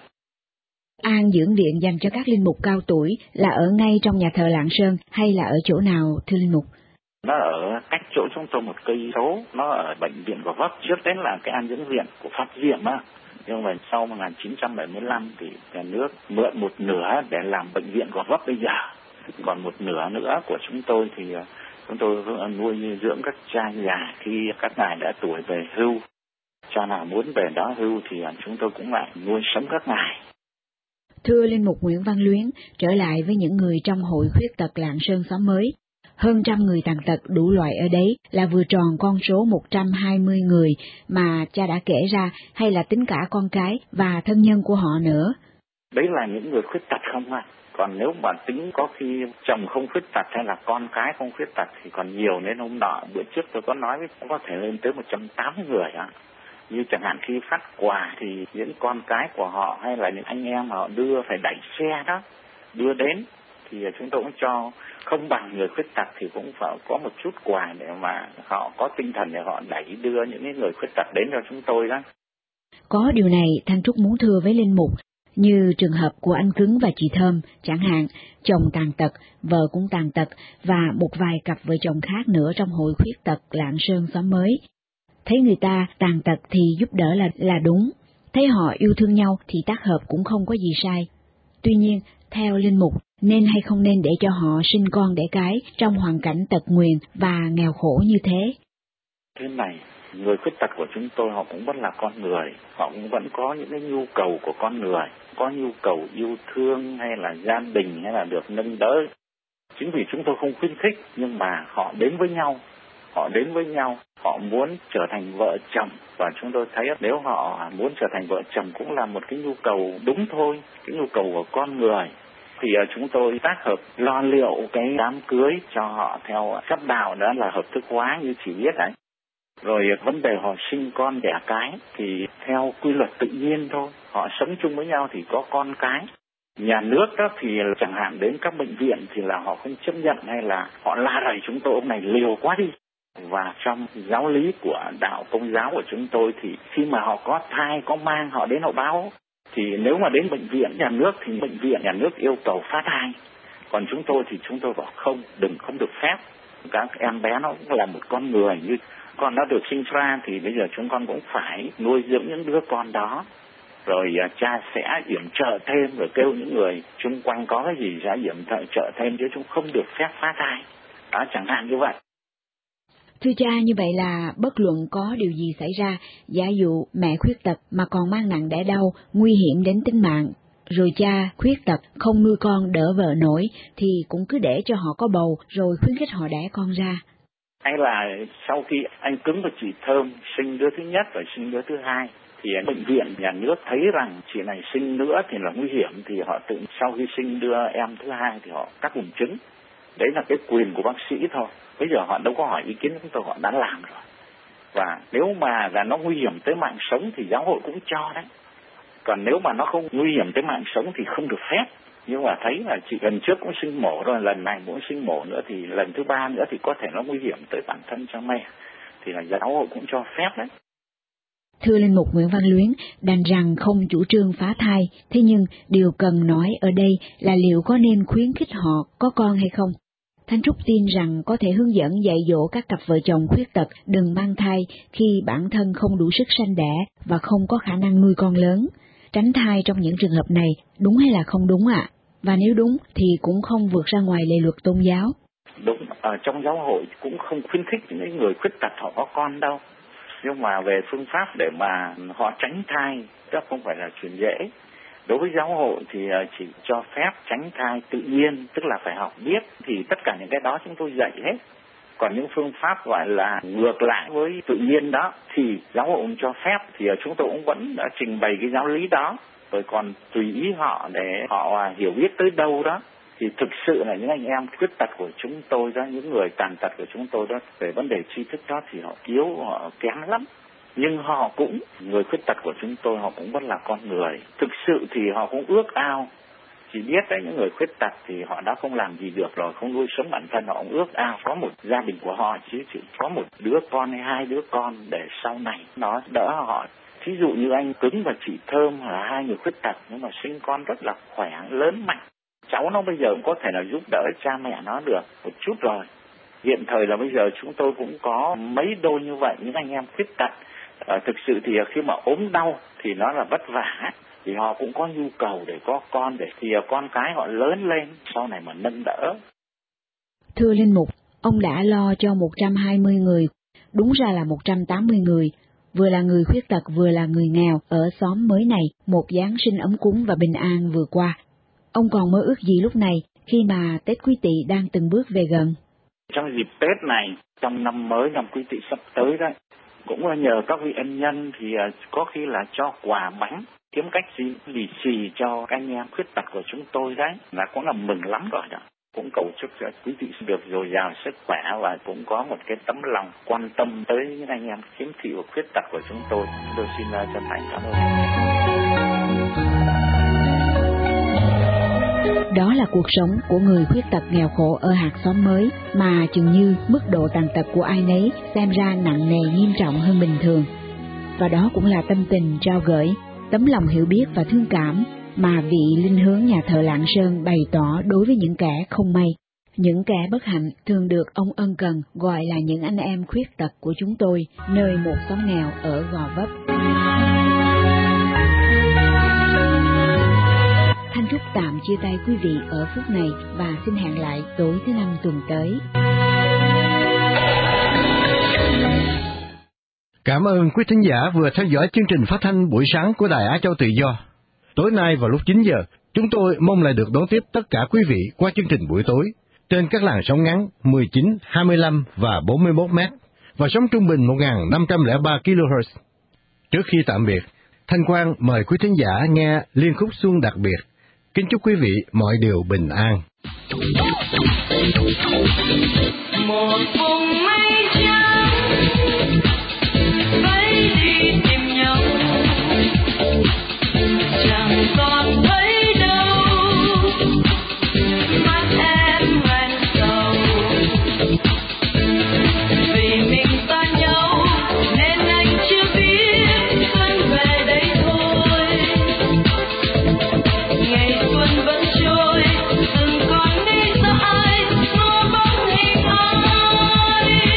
An dưỡng viện dành cho các linh mục cao tuổi là ở ngay trong nhà thờ Lạng Sơn hay là ở chỗ nào, thưa linh mục? Nó ở cách chỗ chúng tôi một cây số, nó ở bệnh viện Gò Vấp. Trước đến là cái an dưỡng viện của Pháp Diệm á. Nhưng mà sau một nghìn chín trăm bảy mươi lăm thì nhà nước mượn một nửa để làm bệnh viện Gò Vấp bây giờ. Còn một nửa nữa của chúng tôi thì chúng tôi nuôi dưỡng các cha già khi các ngài đã tuổi về hưu. Cha nào muốn về đó hưu thì chúng tôi cũng lại nuôi sống các ngài. Thưa linh mục Nguyễn Văn Luyến, trở lại với những người trong hội khuyết tật Lạng Sơn xóm mới. Hơn trăm người tàn tật đủ loại ở đấy là vừa tròn con số một trăm hai mươi người mà cha đã kể ra, hay là tính cả con cái và thân nhân của họ nữa? Đấy là những người khuyết tật không ạ? Còn nếu mà tính có khi chồng không khuyết tật hay là con cái không khuyết tật thì còn nhiều. Nên hôm nọ bữa trước tôi có nói với, cũng có thể lên tới một trăm tám mươi người ạ. Như chẳng hạn khi phát quà thì những con cái của họ hay là những anh em họ đưa phải đẩy xe đó, đưa đến thì chúng tôi cũng cho. Không bằng người khuyết tật thì cũng phải có một chút quà để mà họ có tinh thần để họ đẩy đưa những người khuyết tật đến cho chúng tôi đó. Có điều này Thanh Trúc muốn thưa với linh mục, như trường hợp của anh Cứng và chị Thơm chẳng hạn, chồng tàn tật, vợ cũng tàn tật và một vài cặp vợ chồng khác nữa trong hội khuyết tật Lạng Sơn xóm mới. Thấy người ta tàn tật thì giúp đỡ là là đúng, thấy họ yêu thương nhau thì tác hợp cũng không có gì sai. Tuy nhiên, theo linh mục, nên hay không nên để cho họ sinh con đẻ cái trong hoàn cảnh tật nguyền và nghèo khổ như thế? Thế này, người khuyết tật của chúng tôi họ cũng vẫn là con người, họ cũng vẫn có những cái nhu cầu của con người, có nhu cầu yêu thương hay là gia đình hay là được nâng đỡ. Chính vì chúng tôi không khuyến khích nhưng mà họ đến với nhau, họ đến với nhau, họ muốn trở thành vợ chồng, và chúng tôi thấy nếu họ muốn trở thành vợ chồng cũng là một cái nhu cầu đúng thôi, cái nhu cầu của con người. Thì chúng tôi tác hợp lo liệu cái đám cưới cho họ theo cấp đạo, đó là hợp thức hóa như chị biết đấy. Rồi vấn đề họ sinh con đẻ cái thì theo quy luật tự nhiên thôi, họ sống chung với nhau thì có con cái. Nhà nước đó thì chẳng hạn đến các bệnh viện thì là họ không chấp nhận hay là họ la rầy chúng tôi, ông này liều quá đi. Và trong giáo lý của đạo Công giáo của chúng tôi thì khi mà họ có thai, có mang, họ đến họ báo. Thì nếu mà đến bệnh viện nhà nước thì bệnh viện nhà nước yêu cầu phá thai. Còn chúng tôi thì chúng tôi bảo không, đừng, không được phép. Các em bé nó cũng là một con người, như con nó được sinh ra thì bây giờ chúng con cũng phải nuôi dưỡng những đứa con đó. Rồi cha sẽ yểm trợ thêm, rồi kêu những người xung quanh có cái gì ra yểm trợ thêm, chứ chúng không được phép phá thai. Đó, chẳng hạn như vậy. Thưa cha, như vậy là bất luận có điều gì xảy ra, giả dụ mẹ khuyết tật mà còn mang nặng đẻ đau, nguy hiểm đến tính mạng, rồi cha khuyết tật không nuôi con đỡ vợ nổi, thì cũng cứ để cho họ có bầu, rồi khuyến khích họ đẻ con ra. Hay là sau khi anh Cứng và chị Thơm sinh đứa thứ nhất và sinh đứa thứ hai, thì bệnh viện nhà nước thấy rằng chị này sinh nữa thì là nguy hiểm, thì họ tự sau khi sinh đứa em thứ hai thì họ cắt buồng trứng. Đấy là cái quyền của bác sĩ thôi. Bây giờ họ đâu có hỏi ý kiến chúng tôi, họ đã làm rồi. Và nếu mà là nó nguy hiểm tới mạng sống thì giáo hội cũng cho đấy. Còn nếu mà nó không nguy hiểm tới mạng sống thì không được phép. Nhưng mà thấy là chị lần trước cũng sinh mổ rồi, lần này cũng sinh mổ nữa, thì lần thứ ba nữa thì có thể nó nguy hiểm tới bản thân cho mẹ. Thì là giáo hội cũng cho phép đấy. Thưa Linh Mục Nguyễn Văn Luyến, đành rằng không chủ trương phá thai, thế nhưng điều cần nói ở đây là liệu có nên khuyến khích họ có con hay không? Thánh Trúc tin rằng có thể hướng dẫn dạy dỗ các cặp vợ chồng khuyết tật đừng mang thai khi bản thân không đủ sức sanh đẻ và không có khả năng nuôi con lớn. Tránh thai trong những trường hợp này đúng hay là không đúng ạ? À? Và nếu đúng thì cũng không vượt ra ngoài lề luật tôn giáo. Đúng, ở trong giáo hội cũng không khuyến khích những người khuyết tật họ có con đâu. Nhưng mà về phương pháp để mà họ tránh thai, đó không phải là chuyện dễ. Đối với giáo hội thì chỉ cho phép tránh thai tự nhiên, tức là phải học biết, thì tất cả những cái đó chúng tôi dạy hết. Còn những phương pháp gọi là ngược lại với tự nhiên đó thì giáo hội cũng cho phép, thì chúng tôi cũng vẫn đã trình bày cái giáo lý đó, rồi còn tùy ý họ để họ hiểu biết tới đâu đó. Thì thực sự là những anh em khuyết tật của chúng tôi đó, những người tàn tật của chúng tôi đó, về vấn đề tri thức đó thì họ yếu, họ kém lắm. Nhưng họ cũng, người khuyết tật của chúng tôi họ cũng vẫn là con người. Thực sự thì họ cũng ước ao. Chỉ biết đấy, những người khuyết tật thì họ đã không làm gì được rồi, không nuôi sống bản thân, họ cũng ước ao có một gia đình của họ, chứ chỉ có một đứa con hay hai đứa con để sau này nó đỡ họ. Thí dụ như anh Cứng và chị Thơm là hai người khuyết tật nhưng mà sinh con rất là khỏe, lớn mạnh. Cháu nó bây giờ cũng có thể là giúp đỡ cha mẹ nó được một chút rồi. Hiện thời là bây giờ chúng tôi cũng có mấy đôi như vậy, những anh em khuyết tật. À, thực sự thì khi mà ốm đau thì nó là vất vả, thì họ cũng có nhu cầu để có con, để thì con cái họ lớn lên sau này mà nâng đỡ. Thưa Linh Mục, ông đã lo cho một trăm hai mươi người, đúng ra là một trăm tám mươi người, vừa là người khuyết tật vừa là người nghèo ở xóm mới này, một Giáng sinh ấm cúng và bình an vừa qua. Ông còn mơ ước gì lúc này khi mà Tết Quý Tỵ đang từng bước về gần? Trong dịp Tết này, trong năm mới, năm Quý Tỵ sắp tới đấy, cũng là nhờ các vị ân nhân thì có khi là cho quà bánh, kiếm cách gì lì xì cho các anh em khuyết tật của chúng tôi đấy, là cũng là mừng lắm rồi đó. Cũng cầu chúc cho quý vị được dồi dào sức khỏe và cũng có một cái tấm lòng quan tâm tới những anh em khiếm thị và khuyết tật của chúng tôi. Tôi xin chân thành cảm ơn. Đó là cuộc sống của người khuyết tật nghèo khổ ở hạt xóm mới, mà chừng như mức độ tàn tật của ai nấy xem ra nặng nề nghiêm trọng hơn bình thường. Và đó cũng là tâm tình trao gửi, tấm lòng hiểu biết và thương cảm mà vị linh hướng nhà thờ Lạng Sơn bày tỏ đối với những kẻ không may. Những kẻ bất hạnh thường được ông ân cần gọi là những anh em khuyết tật của chúng tôi, nơi một xóm nghèo ở Gò Vấp. Thanh Trúc tạm chia tay quý vị ở phút này và xin hẹn lại tối thứ năm tuần tới. Cảm ơn quý thính giả vừa theo dõi chương trình phát thanh buổi sáng của Đài Á Châu Tự Do. Tối nay vào lúc chín giờ, chúng tôi mong lại được đón tiếp tất cả quý vị qua chương trình buổi tối trên các làn sóng ngắn mười chín, hai mươi lăm và bốn mươi mốt mét và sóng trung bình một nghìn năm trăm lẻ ba ki lô héc. Trước khi tạm biệt, Thanh Quang mời quý thính giả nghe liên khúc xuân đặc biệt. Kính chúc quý vị mọi điều bình an. Một vùng mây trắng bay đi tìm nhau, chẳng còn thấy đâu mắt em hoen sầu, vì mình xa nhau nên anh chưa biết xuân về đây thôi. Ngày xuân vẫn trôi, từng con đi xa ai, mơ bóng hình ai.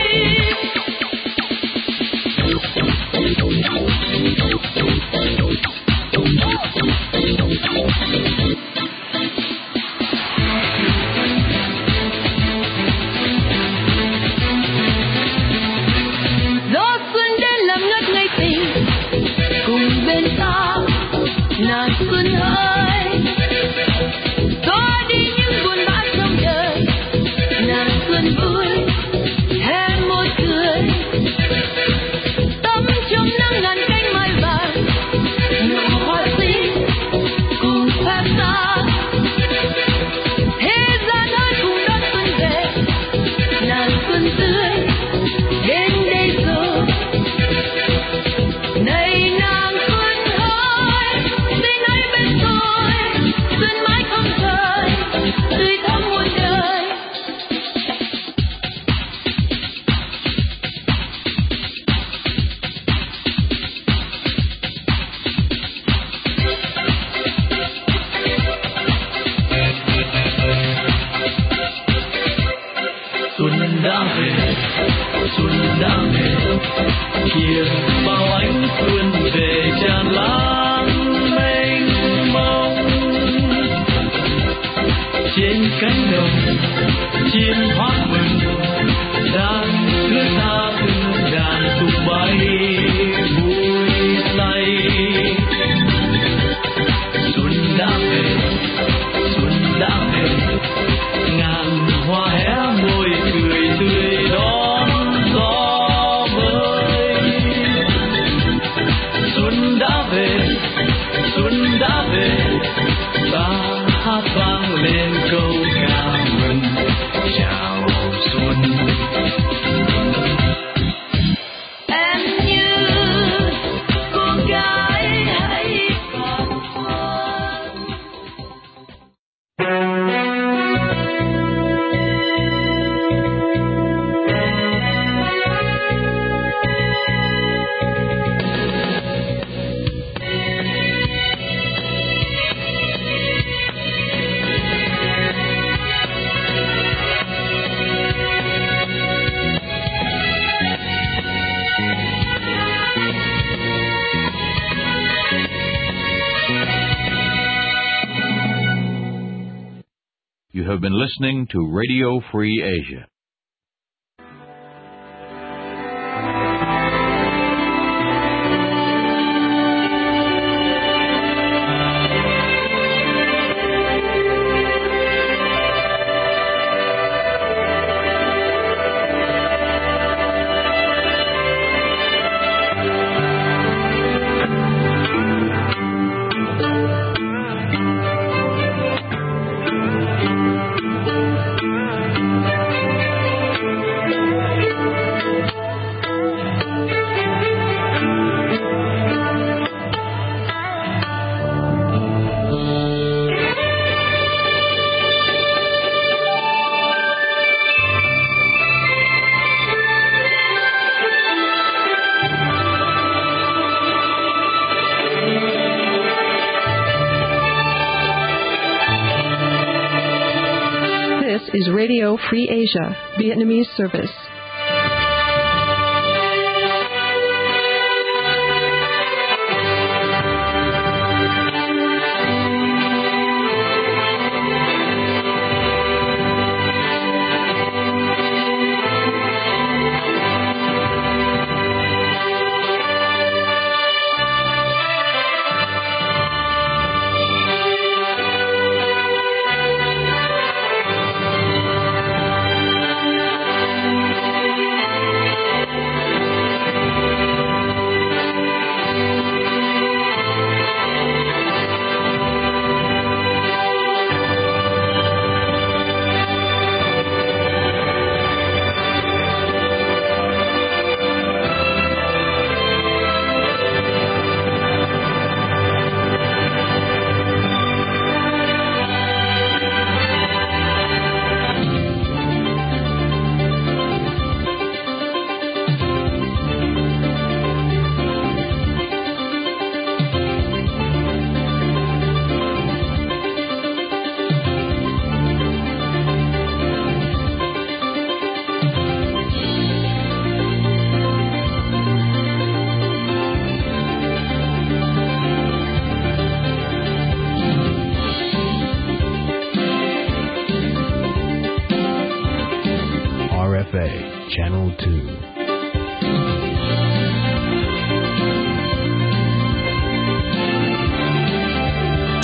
về, xuân đã về, kia bao ánh phương về tràn lan mênh mông. Trên cánh đồng chim hót mừng, đang thưa tha từng đàn tung bay vui say. Xuân đã về, xuân đã về, ngàn hoa hé môi cười tươi đón gió mới. Xuân đã về, xuân đã về, ta hát vang lên câu ca mừng chào xuân. Em như cô gái hãy còn xuân. You have been listening to Radio Free Asia. Is Radio Free Asia, Vietnamese service. R F A, Channel two.